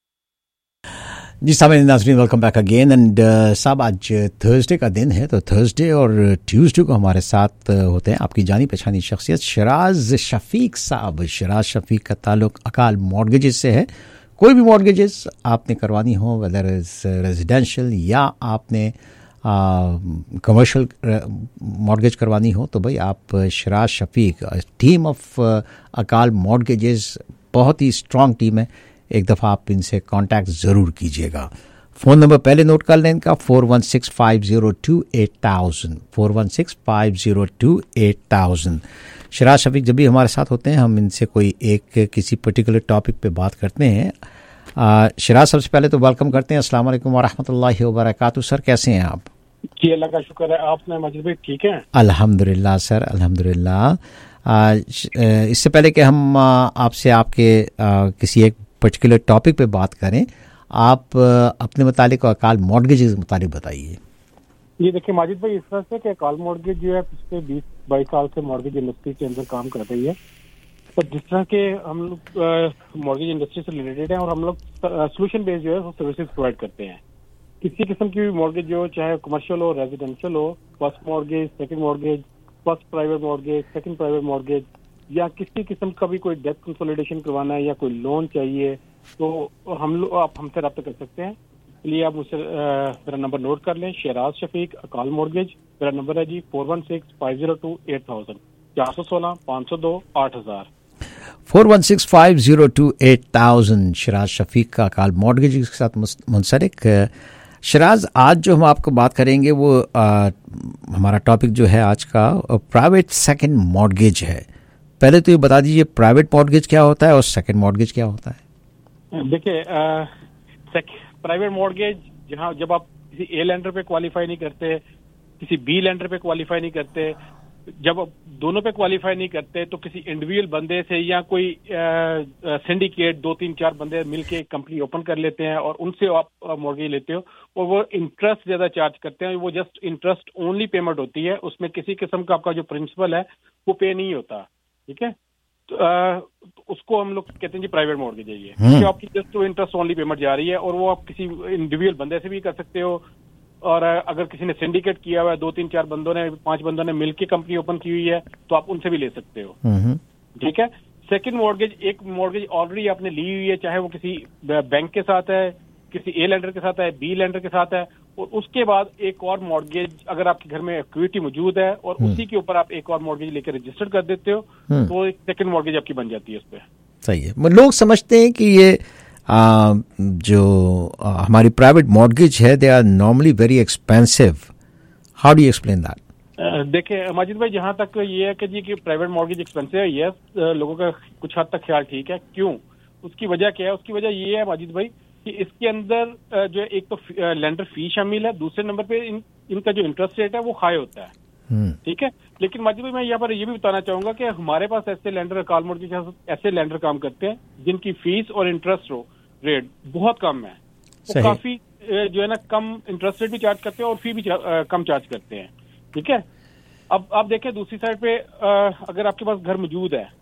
जी सामईन नाज़रीन, वेलकम बैक अगेन. एंड साहब आज थर्सडे का दिन है, तो थर्सडे और ट्यूसडे को हमारे साथ uh, होते हैं आपकी जानी पहचानी शख्सियत शराज शफीक साहब. शराज शफीक का ताल्लुक अकाल मॉर्गेजेस से है. कोई भी मॉर्गेजेस आपने करवानी हो, वेदर इज रेजिडेंशियल या आपने कमर्शियल मॉर्गेज करवानी हो, तो भाई आप Sharaz Shafiq, team of Akal mortgages, बहुत ही स्ट्रॉन्ग टीम है. एक दफ़ा आप इनसे कांटेक्ट ज़रूर कीजिएगा. फ़ोन नंबर पहले नोट कर लें इनका, four one six five zero two eight thousand, four one six five zero two eight thousand. Sharaz Shafiq जब भी हमारे साथ होते हैं, हम इनसे कोई एक किसी पर्टिकुलर टॉपिक पे बात करते हैं. शराज, सबसे पहले तो वेलकम करते हैं. अस्सलाम वालेकुम व रहमतुल्लाहि व बरकातहू. सर कैसे हैं आप? जी अल्लाह का शुक्र है. आपने मजीद भाई ठीक है? अल्हम्दुलिल्लाह सर, अल्हम्दुलिल्लाह. इससे पहले कि हम आपसे आपके आ, किसी एक पर्टिकुलर टॉपिक पे बात करें, आप अपने मुतालिक और अकाल मॉर्गेजेस के मुतालिक बताइए. ये देखिए माजिद भाई, इस तरह से कि अकाल मॉर्गेज जो है पिछले बीस बाईस साल से मॉर्गेज इंडस्ट्री के अंदर काम कर रही है. तो जिस तरह के हम लोग मॉर्गेज इंडस्ट्री से रिलेटेड हैं और हम लोग सोल्यूशन बेस्ड जो है वो सर्विसेज प्रोवाइड करते हैं. किसी किस्म की भी मॉर्गेज जो चाहे कमर्शियल हो, रेजिडेंशियल हो, first mortgage, second mortgage, first private mortgage, second private mortgage, या किसी किस्म का भी कोई डेथ कंसोलिडेशन करवाना है या कोई लोन चाहिए, तो हम लोग आप हमसे रब्ता कर सकते हैं. इसलिए आप मुझसे मेरा नंबर नोट कर लें. शराज शफीक, अकाल मॉर्गेज. मेरा नंबर है जी four one six five zero two eight thousand, चार सौ सोलह पाँच सौ दो आठ हजार. Four one six five zero two eight thousand. Sharaz Shafiq का अकाल मॉर्गेज के साथ मुंसलिक. शराज, आज जो हम आपको बात करेंगे वो आ, हमारा टॉपिक जो है आज का प्राइवेट सेकंड मॉर्गेज है. पहले तो ये बता दीजिए प्राइवेट मॉर्गेज क्या होता है और सेकंड मॉर्गेज क्या होता है. देखिए, प्राइवेट मॉर्गेज जहां जब आप किसी ए लेंडर पे क्वालिफाई नहीं करते, किसी बी लेंडर पे क्वालिफाई नहीं करते, जब दोनों पे क्वालिफाई नहीं करते तो किसी इंडिविजुअल बंदे से या कोई सिंडिकेट दो तीन चार बंदे मिलके एक कंपनी ओपन कर लेते हैं और उनसे आप मॉर्गेज लेते हो और वो इंटरेस्ट ज्यादा चार्ज करते हैं। वो जस्ट इंटरेस्ट ओनली पेमेंट होती है, उसमें किसी किस्म का आपका जो प्रिंसिपल है वो पे नहीं होता। ठीक है, तो, आ, तो उसको हम लोग कहते हैं जी प्राइवेट मॉर्गेज है ये, क्योंकि आपकी जस्ट इंटरेस्ट ओनली पेमेंट जा रही है और वो आप किसी इंडिविजुअल बंदे से भी कर सकते हो, और अगर किसी ने सिंडिकेट किया हुआ है, दो तीन चार बंदों ने पांच बंदों ने मिलकर कंपनी ओपन की हुई है, तो आप उनसे भी ले सकते हो। ठीक है। सेकंड मॉर्गेज, एक मॉर्गेज ऑलरेडी आपने ली हुई है, चाहे वो किसी बैंक के साथ है, किसी ए लेंडर के साथ है, बी लेंडर के साथ है, और उसके बाद एक और मॉर्गेज अगर आपके घर में इक्विटी मौजूद है और उसी के ऊपर आप एक और मॉर्गेज लेकर रजिस्टर कर देते हो, तो एक सेकंड मॉर्गेज आपकी बन जाती है उस पर। सही है। लोग समझते हैं कि ये Uh, जो uh, हमारी प्राइवेट मॉर्गेज है they are normally very expensive, how do you explain that? देखिए माजिद भाई, जहां तक ये है कि जी कि प्राइवेट मॉर्गेज एक्सपेंसिव है, यस, लोगों का कुछ हद तक ख्याल ठीक है। क्यों? उसकी वजह क्या है? उसकी वजह ये है माजिद भाई कि इसके अंदर जो है एक तो लेंडर फी शामिल है, दूसरे नंबर पे इन, इनका जो इंटरेस्ट रेट है वो हाई होता है। ठीक है, लेकिन माजिद भाई मैं यहाँ पर ये भी बताना चाहूंगा कि हमारे पास ऐसे लेंडर, कॉल मॉर्गेज के साथ ऐसे लेंडर काम करते हैं जिनकी फीस और इंटरेस्ट रेट बहुत कम है, वो काफी जो है ना कम इंटरेस्ट रेट भी चार्ज करते हैं और फी भी कम चार्ज करते हैं। ठीक है, अब आप देखें दूसरी साइड पे, अगर आपके पास घर मौजूद है,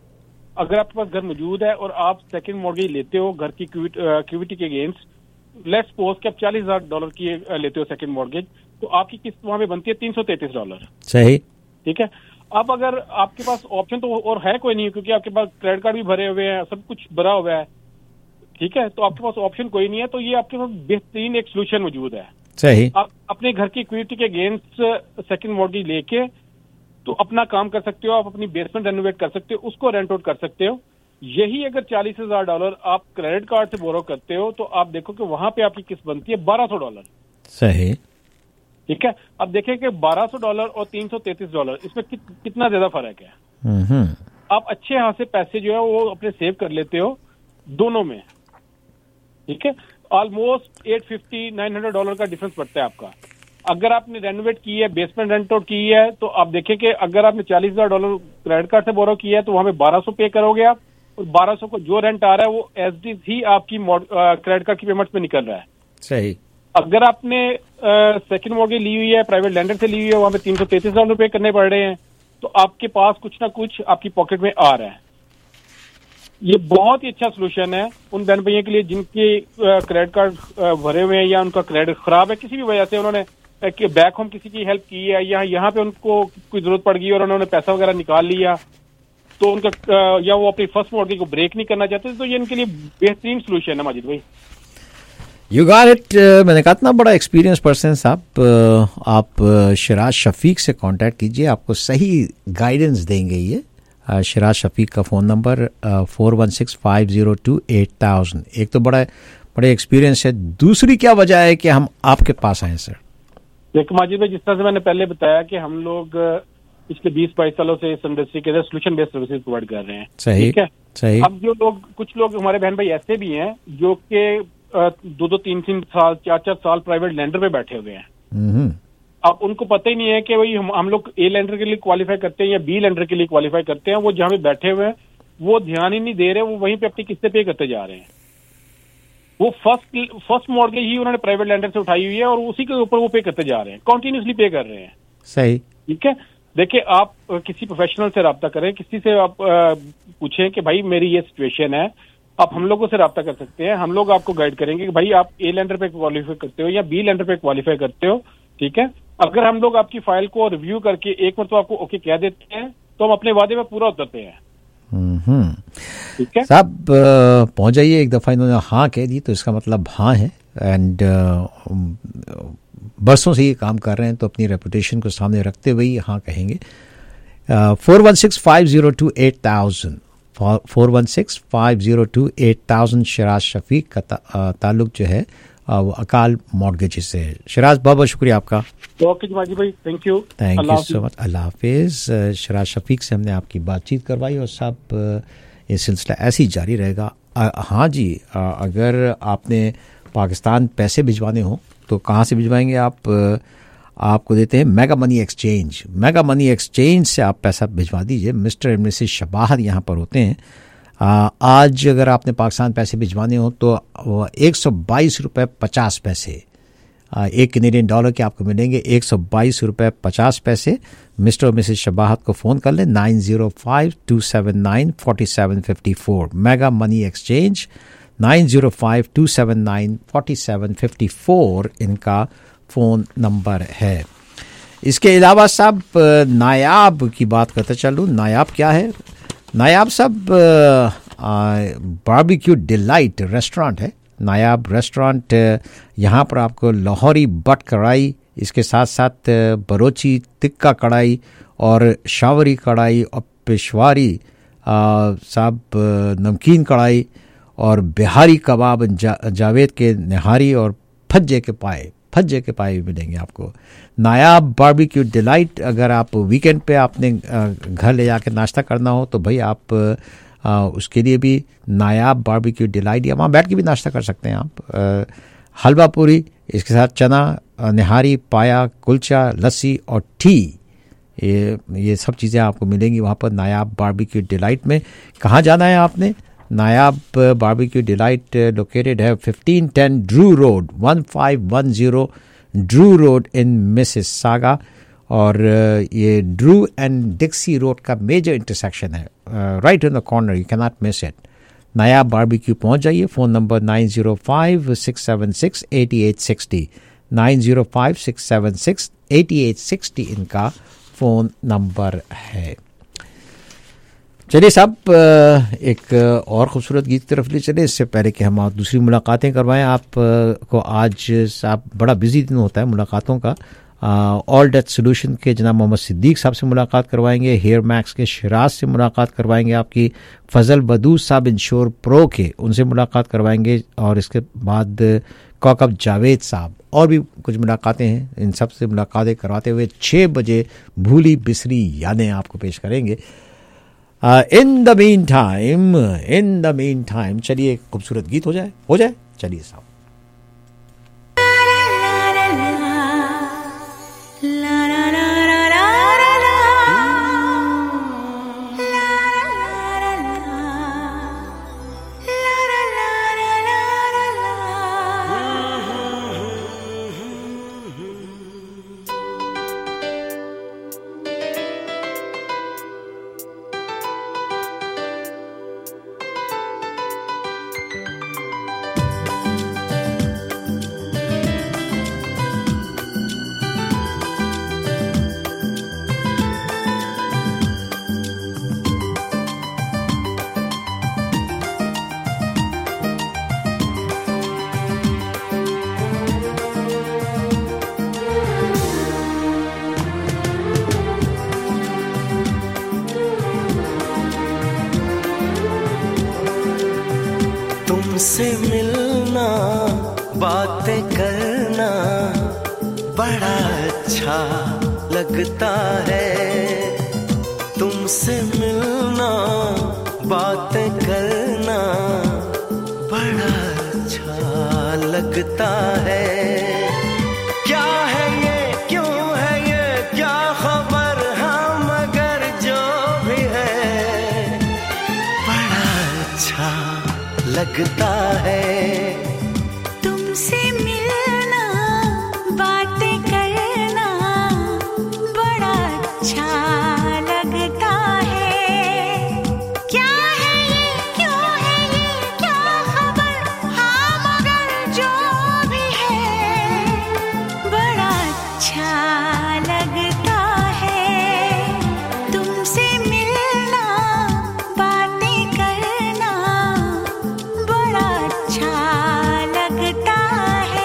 अगर आपके पास घर मौजूद है और आप सेकंड मॉर्गेज लेते हो घर की इक्विटी के अगेंस्ट, लेट्स सपोज कि आप चालीस हजार डॉलर की लेते हो सेकंड मॉर्गेज, तो आपकी किस्त वहां पे बनती है तीन सौ तैतीस डॉलर। सही। ठीक है, अब अगर आपके पास ऑप्शन तो और है कोई नहीं, क्योंकि आपके पास क्रेडिट कार्ड भी भरे हुए हैं, सब कुछ भरा हुआ है। ठीक है, तो आपके पास ऑप्शन कोई नहीं है, तो ये आपके पास बेहतरीन एक सोल्यूशन मौजूद है। सही। आप अपने घर की इक्विटी के अगेंस्ट सेकंड मॉर्गेज लेके तो अपना काम कर सकते हो, आप अपनी बेसमेंट रेनोवेट कर सकते हो, उसको रेंट आउट कर सकते हो। यही अगर चालीस हजार डॉलर आप क्रेडिट कार्ड से बोरो करते हो तो आप देखो कि वहां पे आपकी किस्त बनती है बारह सौ डॉलर। सही। ठीक है, अब देखें कि बारह सौ डॉलर और तीन सौ तैतीस डॉलर, इसमें कि, कितना ज्यादा फर्क है। आप अच्छे हाथ से पैसे जो है वो अपने सेव कर लेते हो दोनों में। ठीक है, almost eight fifty nine hundred dollar का डिफरेंस पड़ता है आपका। अगर आपने रेनोवेट की है, बेसमेंट रेंट आउट की है, तो आप देखें कि अगर आपने चालीस हजार डॉलर क्रेडिट कार्ड से बोरो किया है तो वहां पे बारह सौ पे करोगे आप, और बारह सौ को जो रेंट आ रहा है वो एस डी ही आपकी क्रेडिट कार्ड की पेमेंट पे निकल रहा है। सही। अगर आपने सेकंड मॉर्गेज ली हुई है, प्राइवेट लेंडर से ली हुई है, वहां पे तीन सौ तैतीस डॉलर पे करने पड़ रहे हैं, तो आपके पास कुछ ना कुछ आपकी पॉकेट में आ रहा है। ये बहुत ही अच्छा सोल्यूशन है उन बहन भैया के लिए जिनके क्रेडिट कार्ड भरे हुए हैं या उनका क्रेडिट खराब है, किसी भी वजह से उन्होंने बैक होम किसी की हेल्प की है या यहाँ पे उनको कोई जरूरत पड़ गई और उन्होंने पैसा वगैरह निकाल लिया, तो उनका या वो अपनी फर्स्ट मॉर्गेज को ब्रेक नहीं करना चाहते, तो ये इनके लिए बेहतरीन सोल्यूशन है माजिद भाई। You got it. मैंने कहा इतना बड़ा एक्सपीरियंस पर्सन साहब, आप शिराज शफीक से कांटेक्ट कीजिए, आपको सही गाइडेंस देंगे। ये शिराज शफीक का phone number four one six five zero two eight thousand. एक तो बड़ा बड़े एक्सपीरियंस है, दूसरी क्या वजह है कि हम आपके पास आए सर? देखो माजिद भाई, जिस तरह से मैंने पहले बताया कि हम लोग पिछले बीस बाईस सालों से इस इंडस्ट्री के अंदर सोल्यूशन बेस्ड सर्विसेज प्रोवाइड कर रहे हैं। सही। ठीक है, सही। अब जो लोग, कुछ लोग हमारे बहन भाई ऐसे भी हैं जो कि दो दो तीन तीन साल चार चार साल प्राइवेट लेंडर पे बैठे हुए हैं। अब उनको पता ही नहीं है कि भाई हम हम लोग ए लेंडर के लिए क्वालिफाई करते हैं या बी लेंडर के लिए क्वालिफाई करते हैं। वो जहां पे बैठे हुए हैं वो ध्यान ही नहीं दे रहे, वो वहीं पे अपनी किस्तें पे करते जा रहे हैं। वो फर्स्ट फर्स्ट मॉर्गेज ही उन्होंने प्राइवेट लेंडर से उठाई हुई है और उसी के ऊपर वो पे करते जा रहे हैं, कॉन्टिन्यूसली पे कर रहे हैं। सही। ठीक है, देखिए आप किसी प्रोफेशनल से रब्ता करें, किसी से आप पूछें कि भाई मेरी ये सिचुएशन है, आप हम लोगों से रब्ता कर सकते हैं, हम लोग आपको गाइड करेंगे कि भाई आप ए लेंडर पे क्वालिफाई करते हो या बी लेंडर पे क्वालिफाई करते हो। ठीक है, अगर हम लोग आपकी फाइल को रिव्यू करके एक मतलब आपको ओके कह देते हैं तो हम अपने वादे में पूरा उतरते हैं। ठीक है साहब, पहुंच जाइए। एक दफा इन्होंने हाँ कह दी तो इसका मतलब हाँ है, एंड बरसों से ये काम कर रहे हैं तो अपनी रेपुटेशन को सामने रखते हुए ही हाँ कहेंगे। Four one six five zero two eight thousand four one six five zero two eight thousand Shiraz Shafiq का ता, ताल्लुक जो है वो अकाल मॉर्गेज से है। शिराज बहुत बहुत शुक्रिया आपका। ओके जी भाई, thank you thank you so much. अल्लाह हाफिज। शिराज शफीक से हमने आपकी बातचीत करवाई और सब ये सिलसिला ऐसे ही जारी रहेगा। हाँ जी, अगर आपने पाकिस्तान पैसे भिजवाने हो तो कहाँ से भिजवाएंगे आप? आपको देते हैं Mega Money Exchange. Mega Money Exchange से आप पैसा भिजवा दीजिए। मिस्टर एंड मिसेस शबाहत यहाँ पर होते हैं। आ, आज अगर आपने पाकिस्तान पैसे भिजवाने हो तो एक सौ बाईस रुपये पचास पैसे एक कैनेडियन डॉलर के आपको मिलेंगे, एक सौ बाईस रुपये पचास पैसे। मिस्टर और मिसेस शबाहत को फ़ोन कर लें nine zero five two seven nine four seven five four. Mega Money Exchange nine zero five two seven nine four seven five four इनका फ़ोन नंबर है। इसके अलावा साहब नायाब की बात करते चलूँ। नायाब क्या है? नायाब साहब बारबेक्यू डिलाइट रेस्टोरेंट है। नायाब रेस्टोरेंट यहाँ पर आपको लाहौरी बट कढ़ाई, इसके साथ साथ बरोची तिक्का कढ़ाई और शावरी कढ़ाई और पेशवारी साहब नमकीन कढ़ाई और बिहारी कबाब जा, जावेद के निहारी और फज्जे के पाए फज्जे के पाए भी मिलेंगे आपको। नायाब बारबेक्यू डिलाइट, अगर आप वीकेंड पे आपने घर ले जाकर नाश्ता करना हो तो भाई आप आ, उसके लिए भी नायाब बारबेक्यू डिलाइट, या वहाँ बैठ के भी नाश्ता कर सकते हैं आप। आ, हलवा पूरी, इसके साथ चना, निहारी, पाया, कुलचा, लस्सी और टी, ये ये सब चीज़ें आपको मिलेंगी वहाँ पर नायाब बारबेक्यू डिलाइट में। कहाँ जाना है आपने? नायाब बारबेक्यू डिलाइट लोकेटेड है fifteen ten Drew Road, one five one zero Drew Road in Mississauga, और ये ड्रू एंड डिक्सी रोड का मेजर इंटरसेक्शन है, right in the corner, you can not miss it. Nayab barbecue पहुंच जाइए। Phone number nine zero five six seven six eight eight six zero, nine zero five six seven six eight eight six zero इनका phone number है। चलिए साहब, एक और ख़ूबसूरत गीत की तरफ ले चले। इससे पहले कि हम आप दूसरी मुलाकातें करवाएं आप को, आज साहब बड़ा बिजी दिन होता है मुलाकातों का। ऑल डेथ सोल्यूशन के जनाब मोहम्मद सिद्दीक साहब से मुलाकात करवाएंगे, हेयर मैक्स के शिराज से मुलाकात करवाएंगे आपकी, फजल बदूस साहब इंश्योर प्रो के उनसे मुलाकात करवाएंगे, और इसके बाद कौकब जावेद साहब, और भी कुछ मुलाकातें हैं। इन सब से मुलाकातें करवाते हुए छः बजे भूली बिसरी यादें आपको पेश करेंगे। In the meantime in the meantime चलिए एक खूबसूरत गीत हो जाए हो जाए चलिए साहब। तुमसे मिलना बातें करना बड़ा अच्छा लगता है, तुमसे मिलना बातें करना बड़ा अच्छा लगता है। क्या है ये, क्यों है ये, क्या खबर, हम मगर जो भी है बड़ा अच्छा लगता है। तुमसे मिलना बातें करना बड़ा अच्छा लगता है। क्या है ये, क्यों है ये, क्या खबर, हाँ मगर जो भी है बड़ा अच्छा लगता है। तुमसे मिलना बातें करना बड़ा अच्छा लगता है।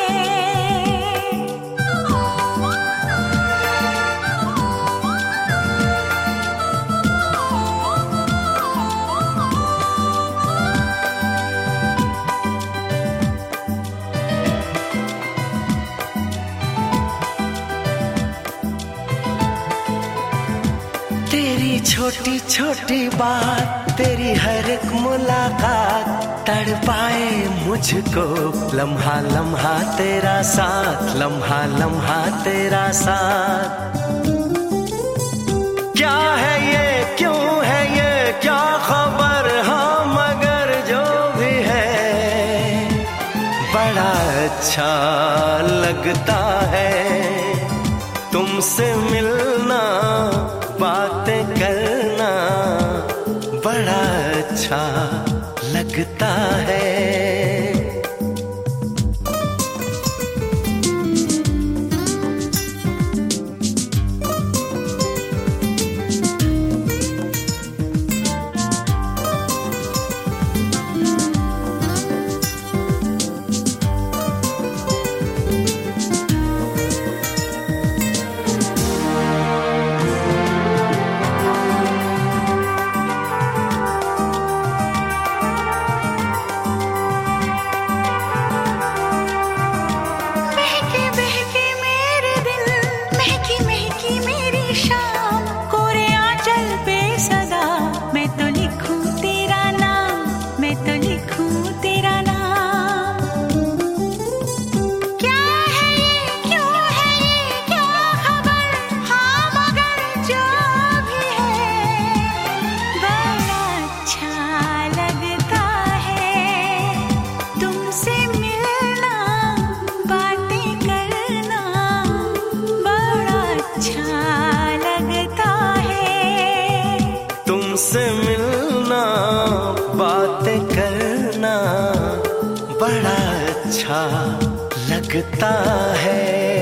तेरी छोटी छोटी बात, तेरी हर एक मुलाकात तड़पाए मुझको लम्हा लम्हा तेरा साथ, लम्हा लम्हा तेरा साथ। क्या है ये, क्यों है ये, क्या खबर, हाँ मगर जो भी है बड़ा अच्छा लगता है तुमसे मिलना, बातें करना बड़ा अच्छा लगता है। लगता है।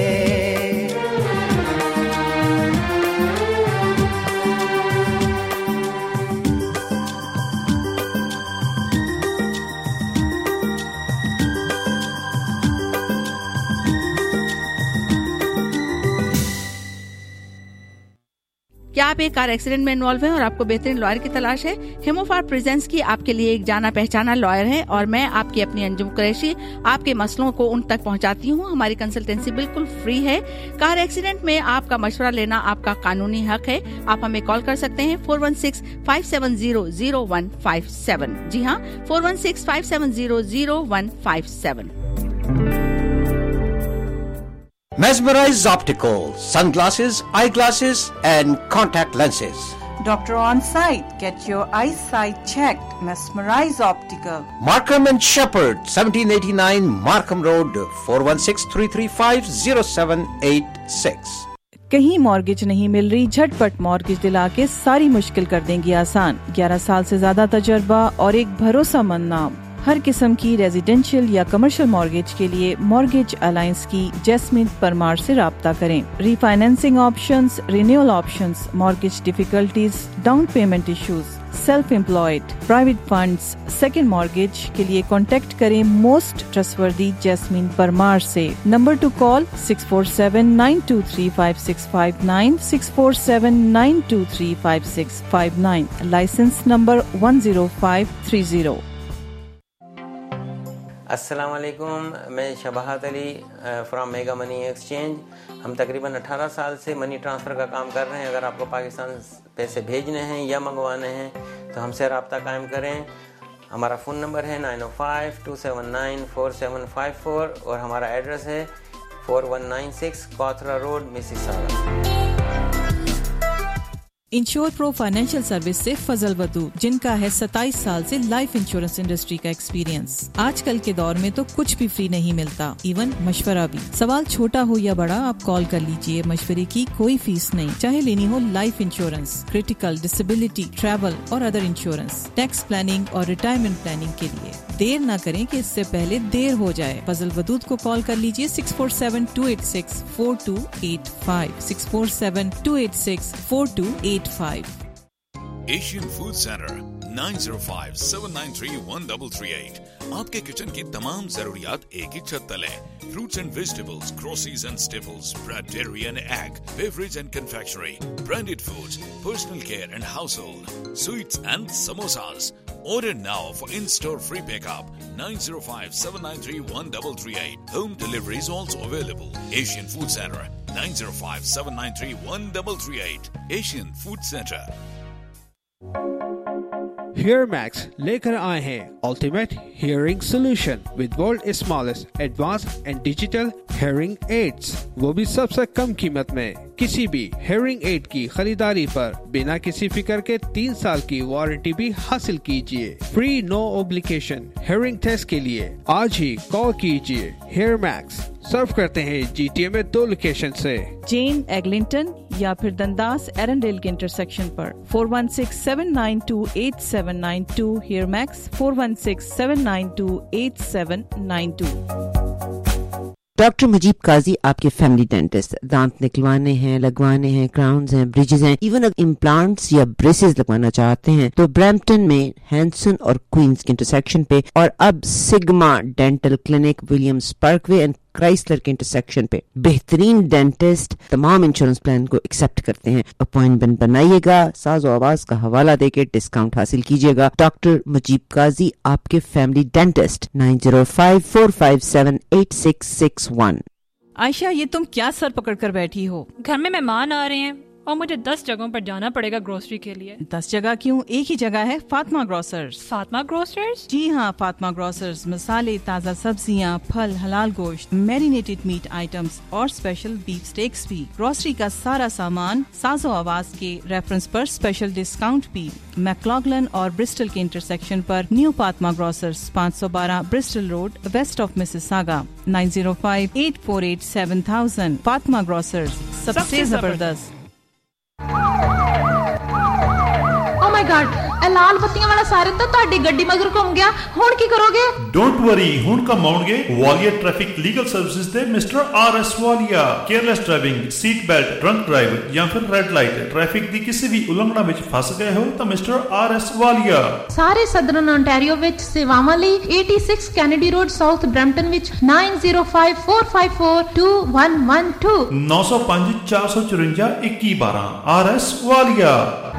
क्या आप एक कार एक्सीडेंट में इन्वॉल्व हैं और आपको बेहतरीन लॉयर की तलाश है? हेमोफार प्रेजेंस की आपके लिए एक जाना पहचाना लॉयर है और मैं आपकी अपनी अंजुम कुरैशी आपके मसलों को उन तक पहुंचाती हूं। हमारी कंसल्टेंसी बिल्कुल फ्री है। कार एक्सीडेंट में आपका मशवरा लेना आपका कानूनी हक है। आप हमें कॉल कर सकते हैं four one six five seven zero zero one five seven. जी हाँ, four one six five seven zero zero one five seven. Mesmerize Optical, sunglasses, eyeglasses and contact lenses. Doctor on site. Get your eyesight checked. Mesmerize Optical. Markham and Shepherd, seventeen eighty-nine Markham Road, four one six, three three five, zero seven eight six. कहीं mortgage नहीं मिल रही, झटपट mortgage दिला के सारी मुश्किल कर देंगी आसान। ग्यारह साल से ज्यादा तजर्बा और एक भरोसेमंद नाम। हर किस्म की रेजिडेंशियल या कमर्शियल मॉर्गेज के लिए मॉर्गेज अलायंस की जैस्मिन परमार से राब्ता करें। Refinancing options, renewal options, mortgage difficulties, down payment issues, self employed, private funds, second mortgage के लिए कांटेक्ट करें मोस्ट ट्रस्टवर्दी जैस्मिन परमार से। Number to call six four seven nine two three five six five nine, six four seven nine two three five six five nine. Licence number one zero five three zero. अस्सलाम वालेकुम, मैं शबाहत Ali from Mega Money Exchange. हम तकरीबन अठारह साल से money transfer का काम कर रहे हैं। अगर आपको पाकिस्तान पैसे भेजने हैं या मंगवाने हैं तो हमसे रब्ता कायम करें। हमारा फ़ोन नंबर है नाइन ओ five two seven nine four seven five four और हमारा एड्रेस है four one nine six Cawthra Road, Mississauga. Insure pro financial service से फजल वदू, जिनका है सत्ताईस साल से लाइफ इंश्योरेंस इंडस्ट्री का एक्सपीरियंस। आजकल के दौर में तो कुछ भी फ्री नहीं मिलता, इवन मशवरा भी। सवाल छोटा हो या बड़ा, आप कॉल कर लीजिए। मशवरे की कोई फीस नहीं, चाहे लेनी हो life insurance, critical, disability, travel और अदर इंश्योरेंस, टैक्स प्लानिंग और रिटायरमेंट प्लानिंग के लिए। देर न करें कि इससे पहले देर हो जाए। फजल वदूद को कॉल कर लीजिए six four seven two eight six four two eight five, six four seven two eight six four two eight five. Asian Food Centre nine zero five seven nine three one three three eight. आपके kitchen की तमाम जरूरियात एक ही छत तले। Fruits and vegetables, groceries and staples, bread, dairy and egg, beverage and confectionery, branded foods, personal care and household, sweets and samosas. Order now for in-store free pickup. nine zero five seven nine three one three three eight. Home delivery is also available. Asian Food Center nine zero five seven nine three one three three eight. Asian Food Center. Hear Max लेकर आए हैं Ultimate Hearing Solution with world's smallest advanced and digital hearing aids, वो भी सबसे कम कीमत में। किसी भी hearing aid की खरीदारी पर बिना किसी फिक्र के तीन साल की वारंटी भी हासिल कीजिए। Free no obligation hearing test के लिए आज ही कॉल कीजिए। Hear Max सर्व करते हैं जीटीए में दो लोकेशन से, जेन एग्लिंटन या फिर दंदास एरनडेल के इंटरसेक्शन पर। Four one six seven nine two eight seven nine two Hear Max four one six seven nine two eight seven nine two. Doctor Mujeeb Qazi आपके फैमिली डेंटिस्ट। दांत निकलवाने हैं, लगवाने हैं, क्राउन्स हैं, ब्रिजेस हैं, इवन अगर इम्प्लांट्स या ब्रेसेस लगवाना चाहते हैं तो ब्रैम्पटन में हैंसन और क्वींस के इंटरसेक्शन पे, और अब Sigma Dental Clinic Williams Parkway and Chrysler के इंटरसेक्शन पे बेहतरीन डेंटिस्ट तमाम इंश्योरेंस प्लान को एक्सेप्ट करते हैं। अपॉइंटमेंट बनाइएगा, साज़ो आवाज का हवाला देके डिस्काउंट हासिल कीजिएगा। डॉक्टर मुजीब काजी आपके family dentist, nine zero five four five seven eight six six one. Ayesha, ये तुम क्या सर पकड़ कर बैठी हो? घर में मेहमान आ रहे हैं और मुझे दस जगहों पर जाना पड़ेगा ग्रोसरी के लिए। दस जगह क्यों, एक ही जगह है, फातिमा ग्रोसर्स। फातिमा ग्रोसर्स? जी हाँ, फातिमा ग्रोसर्स मसाले, ताज़ा सब्जियाँ, फल, हलाल गोश्त, मैरिनेटेड मीट आइटम्स और स्पेशल बीफ स्टेक्स भी। ग्रोसरी का सारा सामान साजो आवाज के रेफरेंस पर स्पेशल डिस्काउंट भी। मैक्लॉगलन और ब्रिस्टल के इंटरसेक्शन पर न्यू फातिमा ग्रोसर्स, पाँच सौ बारह Bristol Road, west of Mississauga, nine zero five eight four eight seven thousand. Fatima grocers, सबसे जबरदस्त। Oh my God, ਇਹ ਲਾਲ ਬੱਤੀਆਂ ਵਾਲਾ ਸਾਇਰਨ ਤਾਂ ਤੁਹਾਡੀ ਗੱਡੀ ਮਗਰ ਘੁੰਮ ਗਿਆ, ਹੁਣ ਕੀ ਕਰੋਗੇ? ਡੋਂਟ ਵਰੀ, ਹੁਣ ਕਮਾਉਣਗੇ ਵਾਲੀਆ ਟ੍ਰੈਫਿਕ ਲੀਗਲ ਸਰਵਿਸਿਜ਼ ਦੇ mister R S Walia. Careless driving, seat belt, drunk drive ਜਾਂ ਫਿਰ ਰੈਡ ਲਾਈਟ ਟ੍ਰੈਫਿਕ ਦੀ ਕਿਸੇ ਵੀ ਉਲੰਘਣਾ ਵਿੱਚ ਫਸ ਗਏ ਹੋ ਤਾਂ ਮਿਸਟਰ ਆਰ ਐਸ ਵਾਲੀਆ ਸਾਰੇ ਸਦਰਨ ontario ਵਿੱਚ ਸੇਵਾਵਾਂ ਲਈ eighty-six Kennedy Road South Brampton ਵਿੱਚ nine zero five four five four two one one two nine zero five four four four one one one two R S Walia.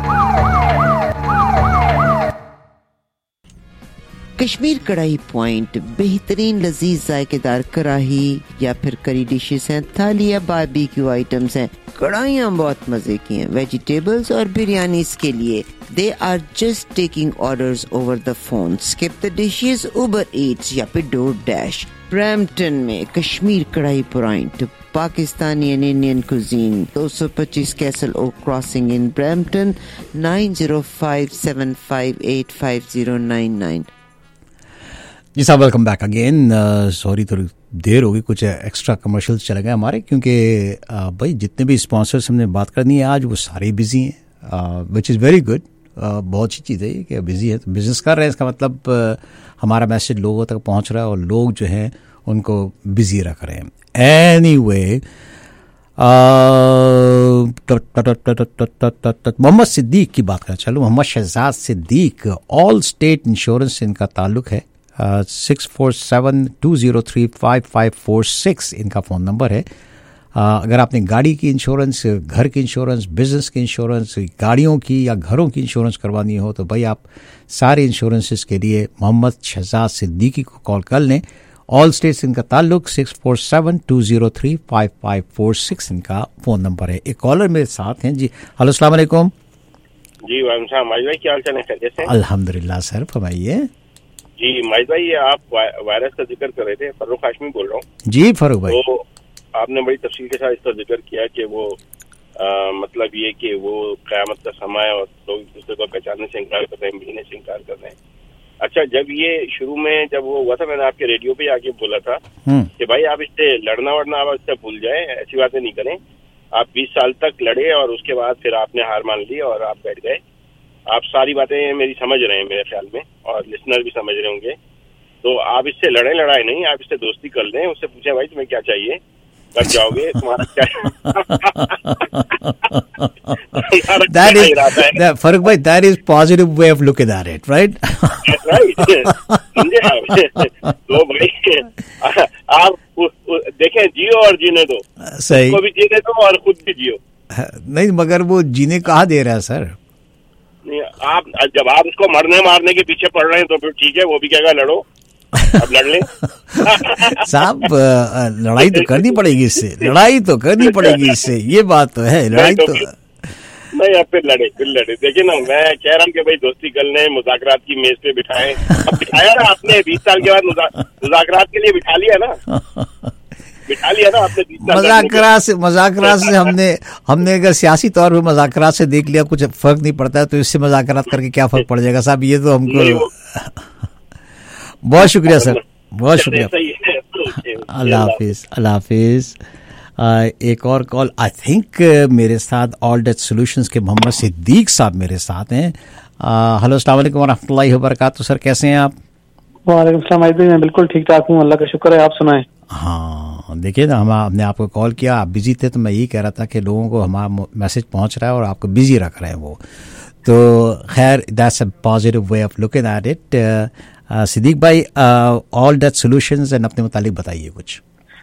Kashmir Kadhai point बेहतरीन लजीज जायकेदार कढ़ाई या फिर करी डिशेस हैं, थाली या बारबेक्यू आइटम्स हैं। कढ़ाइयाँ बहुत मजे की हैं, वेजिटेबल्स और बिरयानीज के लिए। They are just taking orders over the phone. Skip The Dishes, Uber Eats या फिर डोर डैश। ब्रैम्पटन में Kashmir Kadhai point, Pakistani and Indian cuisine, two twenty-five Castle Oak Crossing in Brampton, nine zero five seven five eight five zero nine nine। जी साहब, welcome back again. Sorry थोड़ी देर होगी, कुछ extra commercials चले गए हमारे, क्योंकि uh, भाई जितने भी स्पॉन्सर्स हमने बात करनी है आज वो सारे बिजी हैं, विच इज़ वेरी गुड। बहुत अच्छी चीज़ है ये कि बिजी है, तो बिजनेस कर रहे हैं, इसका मतलब uh, हमारा मैसेज लोगों तक पहुंच रहा है और लोग जो हैं उनको बिजी रख रहे हैं। एनी वे, मोहम्मद सिद्दीक की बात कर चलो। Mohammad Shahzad Siddiq, Allstate insurance से इनका ताल्लुक है। Six four seven two zero three five five four six इनका फ़ोन नंबर है। uh, अगर आपने गाड़ी की इंश्योरेंस, घर की इंश्योरेंस, बिजनेस की इंश्योरेंस, गाड़ियों की या घरों की इंश्योरेंस करवानी हो तो भाई आप सारे इंश्योरेंसेस के लिए मोहम्मद शहजाद सिद्दीकी को कॉल कर लें। ऑल स्टेट्स इनका ताल्लुक, six four seven two zero three five five four six इनका फ़ोन नंबर है। एक कॉलर मेरे साथ हैं जी। हेलो, अस्सलाम वालेकुम। जी वालेकुम सलाम। माजिद भाई, क्या हाल चाल है? कैसे हैं? अल्हम्दुलिल्लाह सर, फरमाइए। जी माजिद भाई, आप वायरस का जिक्र कर रहे थे, फरूक हाशमी बोल रहा हूँ। जी फरूक भाई, तो आपने बड़ी तफसील के साथ इसका जिक्र किया कि वो आ, मतलब ये कि वो क़यामत का समय और लोग एक दूसरे को पहचानने से इंकार कर रहे हैं, मिलने से इंकार कर रहे हैं। अच्छा, जब ये शुरू में जब वो हुआ था, मैंने आपके रेडियो पे आके बोला था कि भाई आप इससे लड़ना वड़ना आप इससे भूल जाए, ऐसी बातें नहीं करें। आप बीस साल तक लड़े और उसके बाद फिर आपने हार मान ली और आप बैठ गए। आप सारी बातें मेरी समझ रहे हैं मेरे ख्याल में, और लिसनर भी समझ रहे होंगे। तो आप इससे लड़े, लड़ाई नहीं, आप इससे दोस्ती कर लें। उससे पूछें भाई तुम्हें क्या चाहिए, कब जाओगे, तुम्हारा क्या that is that, Farooq bhai, that is positive way of looking at it, right? right. तो भाई आप देखें, जियो और जीने दो, सही को भी जीने दो और खुद भी जियो। नहीं, मगर वो जीने कहाँ दे रहा है सर? नहीं, आप जब आप उसको मरने मारने के पीछे पड़ रहे हैं तो फिर ठीक है, वो भी कहेगा लड़ो, अब लड़ लें। साहब, लड़ाई तो करनी पड़ेगी इससे, लड़ाई तो करनी पड़ेगी इससे, ये बात तो है। लड़ाई तो नहीं अब फिर लड़े फिर लड़े देखिए ना, मैं कह रहा हूँ कि भाई दोस्ती कर लें, मुज़ाकरात की मेज पे बिठाएं। अब बिठाया ना आपने, बीस साल के बाद मुज़ाकरात के लिए बिठा लिया ना, बिठा लिया ना आपने। मज़ाकरात से मज़ाकरात से हमने हमने अगर सियासी तौर पे मज़ाकरात से देख लिया कुछ फर्क नहीं पड़ता है, तो इससे मज़ाकरात करके क्या फर्क पड़ जाएगा साहब, ये तो हमको। बहुत शुक्रिया सर, बहुत शुक्रिया। अल्लाह हाफिज, अल्लाह हाफिज। एक और कॉल, आई थिंक मेरे साथ ऑल डेट सॉल्यूशंस के मोहम्मद सिद्दीक साहब मेरे साथ हैं। हेलो, अस्सलाम वालेकुम व रहमतुल्लाहि व बरकातहू। सर कैसे हैं आप? वालेकुम सलाम, मैं बिल्कुल ठीक ठाक हूँ, अल्लाह का शुक्र है, आप सुनाएं। हाँ देखिए ना, हम हमने आपको कॉल किया, आप बिजी थे, तो मैं यही कह रहा था कि लोगों को हमारा मैसेज पहुंच रहा है और आपको बिजी रख रहे हैं वो, तो खैर that's a positive way of looking at it. Siddiq भाई, ऑल डेट सॉल्यूशंस एंड अपने मुतालिक बताइए कुछ।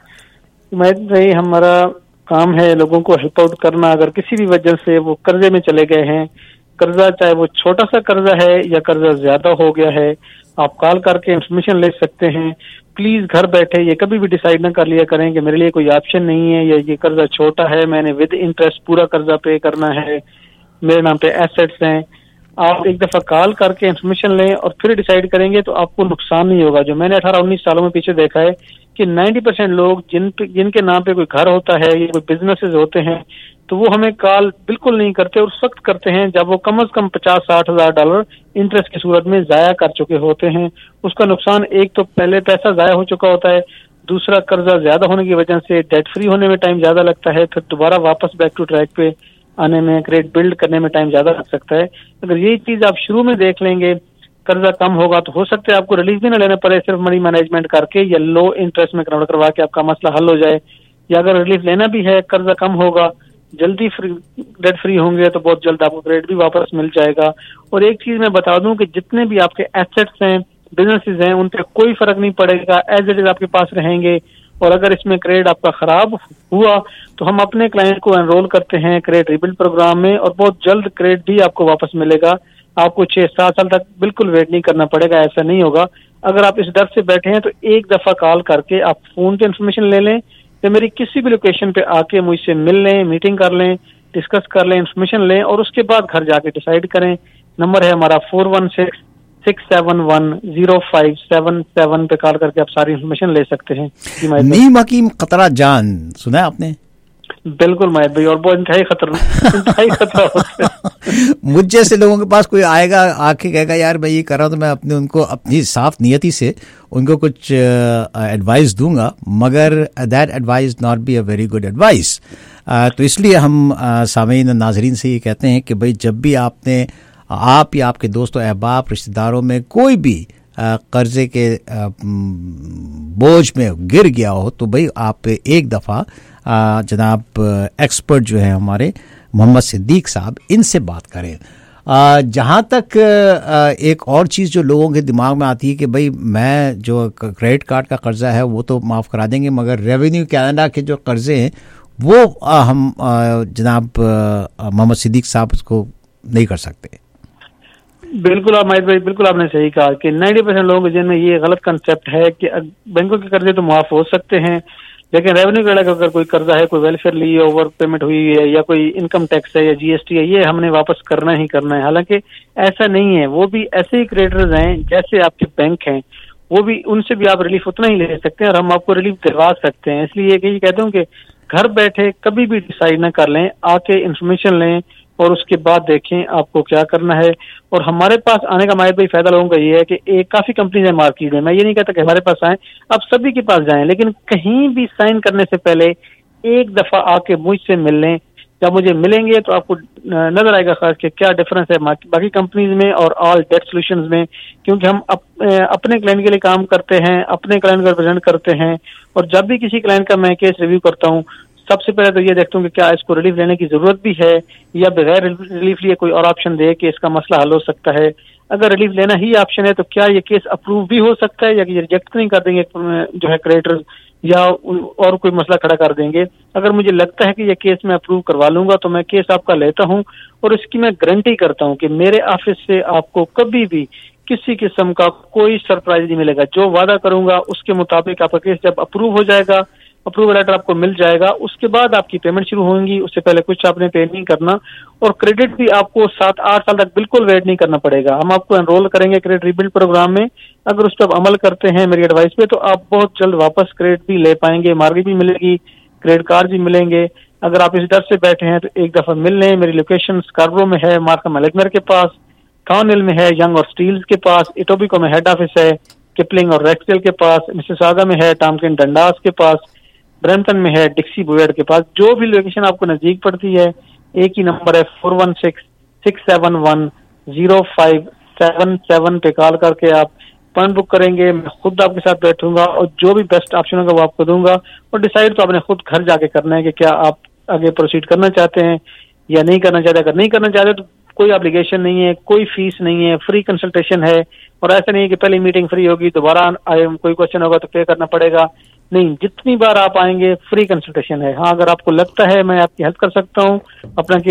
मैं भाई, हमारा काम है लोगों को हेल्प आउट करना। अगर किसी भी वजह से वो कर्जे में चले गए हैं, कर्जा चाहे वो छोटा सा कर्जा है या कर्जा ज्यादा हो गया है, आप कॉल करके इंफॉर्मेशन ले सकते हैं। प्लीज घर बैठे ये कभी भी डिसाइड ना कर लिया करें कि मेरे लिए कोई ऑप्शन नहीं है या ये कर्जा छोटा है, मैंने विद इंटरेस्ट पूरा कर्जा पे करना है, मेरे नाम पे एसेट्स हैं। आप एक दफा कॉल करके इंफॉर्मेशन लें और फिर डिसाइड करेंगे तो आपको नुकसान नहीं होगा। जो मैंने अठारह उन्नीस सालों में पीछे देखा है कि नब्बे परसेंट लोग जिन जिनके नाम पे कोई घर होता है या कोई बिजनेसेस होते हैं, तो वो हमें कॉल बिल्कुल नहीं करते, और उस वक्त करते हैं जब वो कम अज कम पचास साठ हजार डॉलर इंटरेस्ट की सूरत में जाया कर चुके होते हैं। उसका नुकसान, एक तो पहले पैसा जाया हो चुका होता है, दूसरा कर्जा ज्यादा होने की वजह से डेट फ्री होने में टाइम ज्यादा लगता है, फिर दोबारा वापस बैक टू ट्रैक पे आने में, क्रेडिट बिल्ड करने में टाइम ज्यादा लग सकता है। अगर यही चीज आप शुरू में देख लेंगे, कर्जा कम होगा, तो हो सकता है आपको रिलीफ भी ना लेना पड़े, सिर्फ मनी मैनेजमेंट करके या लो इंटरेस्ट में कन्वर्ट करवा के आपका मसला हल हो जाए। या अगर रिलीफ लेना भी है, कर्जा कम होगा, जल्दी फ्री डेट फ्री होंगे, तो बहुत जल्द आपको क्रेडिट भी वापस मिल जाएगा। और एक चीज मैं बता दूं कि जितने भी आपके एसेट्स हैं, बिजनेसेस हैं, उन पे कोई फर्क नहीं पड़ेगा, एज इट इज आपके पास रहेंगे। और अगर इसमें क्रेडिट आपका खराब हुआ तो हम अपने क्लाइंट को एनरोल करते हैं क्रेडिट रिबिल्ड प्रोग्राम में, और बहुत जल्द क्रेडिट भी आपको वापस मिलेगा। आपको छह सात साल तक बिल्कुल वेट नहीं करना पड़ेगा, ऐसा नहीं होगा। अगर आप इस डर से बैठे हैं तो एक दफा कॉल करके आप फोन पे इन्फॉर्मेशन ले लें, तो मेरी किसी भी लोकेशन पे आके मुझसे मिल लें, मीटिंग कर लें, डिस्कस कर लें, इन्फॉर्मेशन लें, और उसके बाद घर जाके डिसाइड करें। नंबर है हमारा four one six six seven one zero five seven seven पे कॉल करके आप सारी इन्फॉर्मेशन ले सकते हैं। नीम हकीम खतरा जान सुना है आपने? बिल्कुल माहिर भाई, और बहुत इंतहाई खतरनाक इंतहाई खतरा होता है। मुझ जैसे लोगों के पास कोई आएगा, आके कहेगा यार मैं ये कर रहा हूँ, तो मैं अपने उनको अपनी साफ नियति से उनको कुछ एडवाइस दूंगा, मगर that advice not be a very good advice. तो इसलिए हम सामीन नाजरीन से ये कहते हैं कि भाई जब भी आपने आप या आपके दोस्तों, अहबाब, रिश्तेदारों में कोई भी कर्जे के बोझ में गिर गया हो, तो भाई आप एक दफ़ा जनाब एक्सपर्ट जो है हमारे मोहम्मद सिद्दीक साहब, इनसे बात करें। जहाँ तक एक और चीज़ जो लोगों के दिमाग में आती है कि भाई मैं जो क्रेडिट कार्ड का कर्जा है वो तो माफ़ करा देंगे, मगर रेवेन्यू कैनेडा के जो कर्जे हैं वो हम जनाब मोहम्मद सिद्दीक साहब उसको नहीं कर सकते। बिल्कुल आप माहिर भाई, बिल्कुल आपने सही कहा कि नब्बे परसेंट लोगों के जिनमें ये गलत कंसेप्ट है कि बैंकों के कर्जे तो माफ हो सकते हैं, लेकिन रेवेन्यू कार्ड का अगर कोई कर्जा है, कोई वेलफेयर ली है, ओवर पेमेंट हुई है, या कोई इनकम टैक्स है या जीएसटी है, ये हमने वापस करना ही करना है। हालांकि ऐसा नहीं है, वो भी ऐसे ही क्रेडिटर्स हैं जैसे आपके बैंक हैं, वो भी उनसे भी आप रिलीफ उतना ही ले सकते हैं और हम आपको रिलीफ दिलवा सकते हैं। इसलिए ये कहता हूँ कि घर बैठे कभी भी डिसाइड ना कर लें, आके इंफॉर्मेशन लें और उसके बाद देखें आपको क्या करना है। और हमारे पास आने का माहिर भाई फायदा लोगों का ये है कि एक काफी कंपनीज है मार्केट में, मैं ये नहीं कहता कि हमारे पास आए, आप सभी के पास जाएं, लेकिन कहीं भी साइन करने से पहले एक दफा आके मुझसे मिल लें। जब मुझे मिलेंगे तो आपको नजर आएगा खास कि क्या डिफरेंस है बाकी कंपनीज में और ऑल डेट सॉल्यूशंस में, क्योंकि हम अप, अपने क्लाइंट के लिए काम करते हैं, अपने क्लाइंट को रिप्रेजेंट करते हैं। और जब भी किसी क्लाइंट का मैं केस रिव्यू करता हूँ, सबसे पहले तो ये देखता हूँ कि क्या इसको रिलीफ लेने की जरूरत भी है या बगैर रिलीफ लिए कोई और ऑप्शन दे कि इसका मसला हल हो सकता है। अगर रिलीफ लेना ही ऑप्शन है तो क्या ये केस अप्रूव भी हो सकता है या कि ये रिजेक्ट नहीं कर देंगे जो है क्रेडिटर, या और कोई मसला खड़ा कर देंगे। अगर मुझे लगता है कि ये केस मैं अप्रूव करवा लूंगा तो मैं केस आपका लेता हूँ और इसकी मैं गारंटी करता हूँ कि मेरे ऑफिस से आपको कभी भी किसी किस्म का कोई सरप्राइज नहीं मिलेगा। जो वादा करूंगा उसके मुताबिक आपका केस जब अप्रूव हो जाएगा, अप्रूवल लेटर आपको मिल जाएगा, उसके बाद आपकी पेमेंट शुरू होंगी। उससे पहले कुछ आपने पे नहीं करना, और क्रेडिट भी आपको सात आठ साल तक बिल्कुल वेट नहीं करना पड़ेगा। हम आपको एनरोल करेंगे क्रेडिट रीबिल्ड प्रोग्राम में। अगर उस पर आप अमल करते हैं मेरी एडवाइस पे, तो आप बहुत जल्द वापस क्रेडिट भी ले पाएंगे, मार्केट भी मिलेगी, क्रेडिट कार्ड भी मिलेंगे। अगर आप इस डर से बैठे हैं तो एक दफा मिल लें। मेरी लोकेशन स्कार्बरो में है, मार्कम एलेगमर के पास, टाउनहिल में है, यंग और स्टील्स के पास, इटोबिको में हेड ऑफिस है, किपलिंग और रेक्सडेल के पास, मिसिसागा में है, टामकिन डंडास के पास, ब्रैम्पटन में है, डिक्सी बुएड के पास। जो भी लोकेशन आपको नजदीक पड़ती है, एक ही नंबर है four one six six seven one zero five seven seven पे कॉल करके आप अपॉइंटमेंट बुक करेंगे। मैं खुद आपके साथ बैठूंगा और जो भी बेस्ट ऑप्शन होगा वो आपको दूंगा। और डिसाइड तो आपने खुद घर जाके करना है कि क्या आप आगे प्रोसीड करना चाहते हैं या नहीं करना चाहते। अगर नहीं करना चाहते तो कोई ऑब्लिगेशन नहीं है, कोई फीस नहीं है, फ्री कंसल्टेशन है। और ऐसा नहीं है कि पहली मीटिंग फ्री होगी, दोबारा कोई क्वेश्चन होगा तो पे करना पड़ेगा। नहीं, जितनी बार आप आएंगे फ्री कंसल्टेशन है। हाँ, अगर आपको लगता है मैं आपकी हेल्प कर सकता हूँ, अपना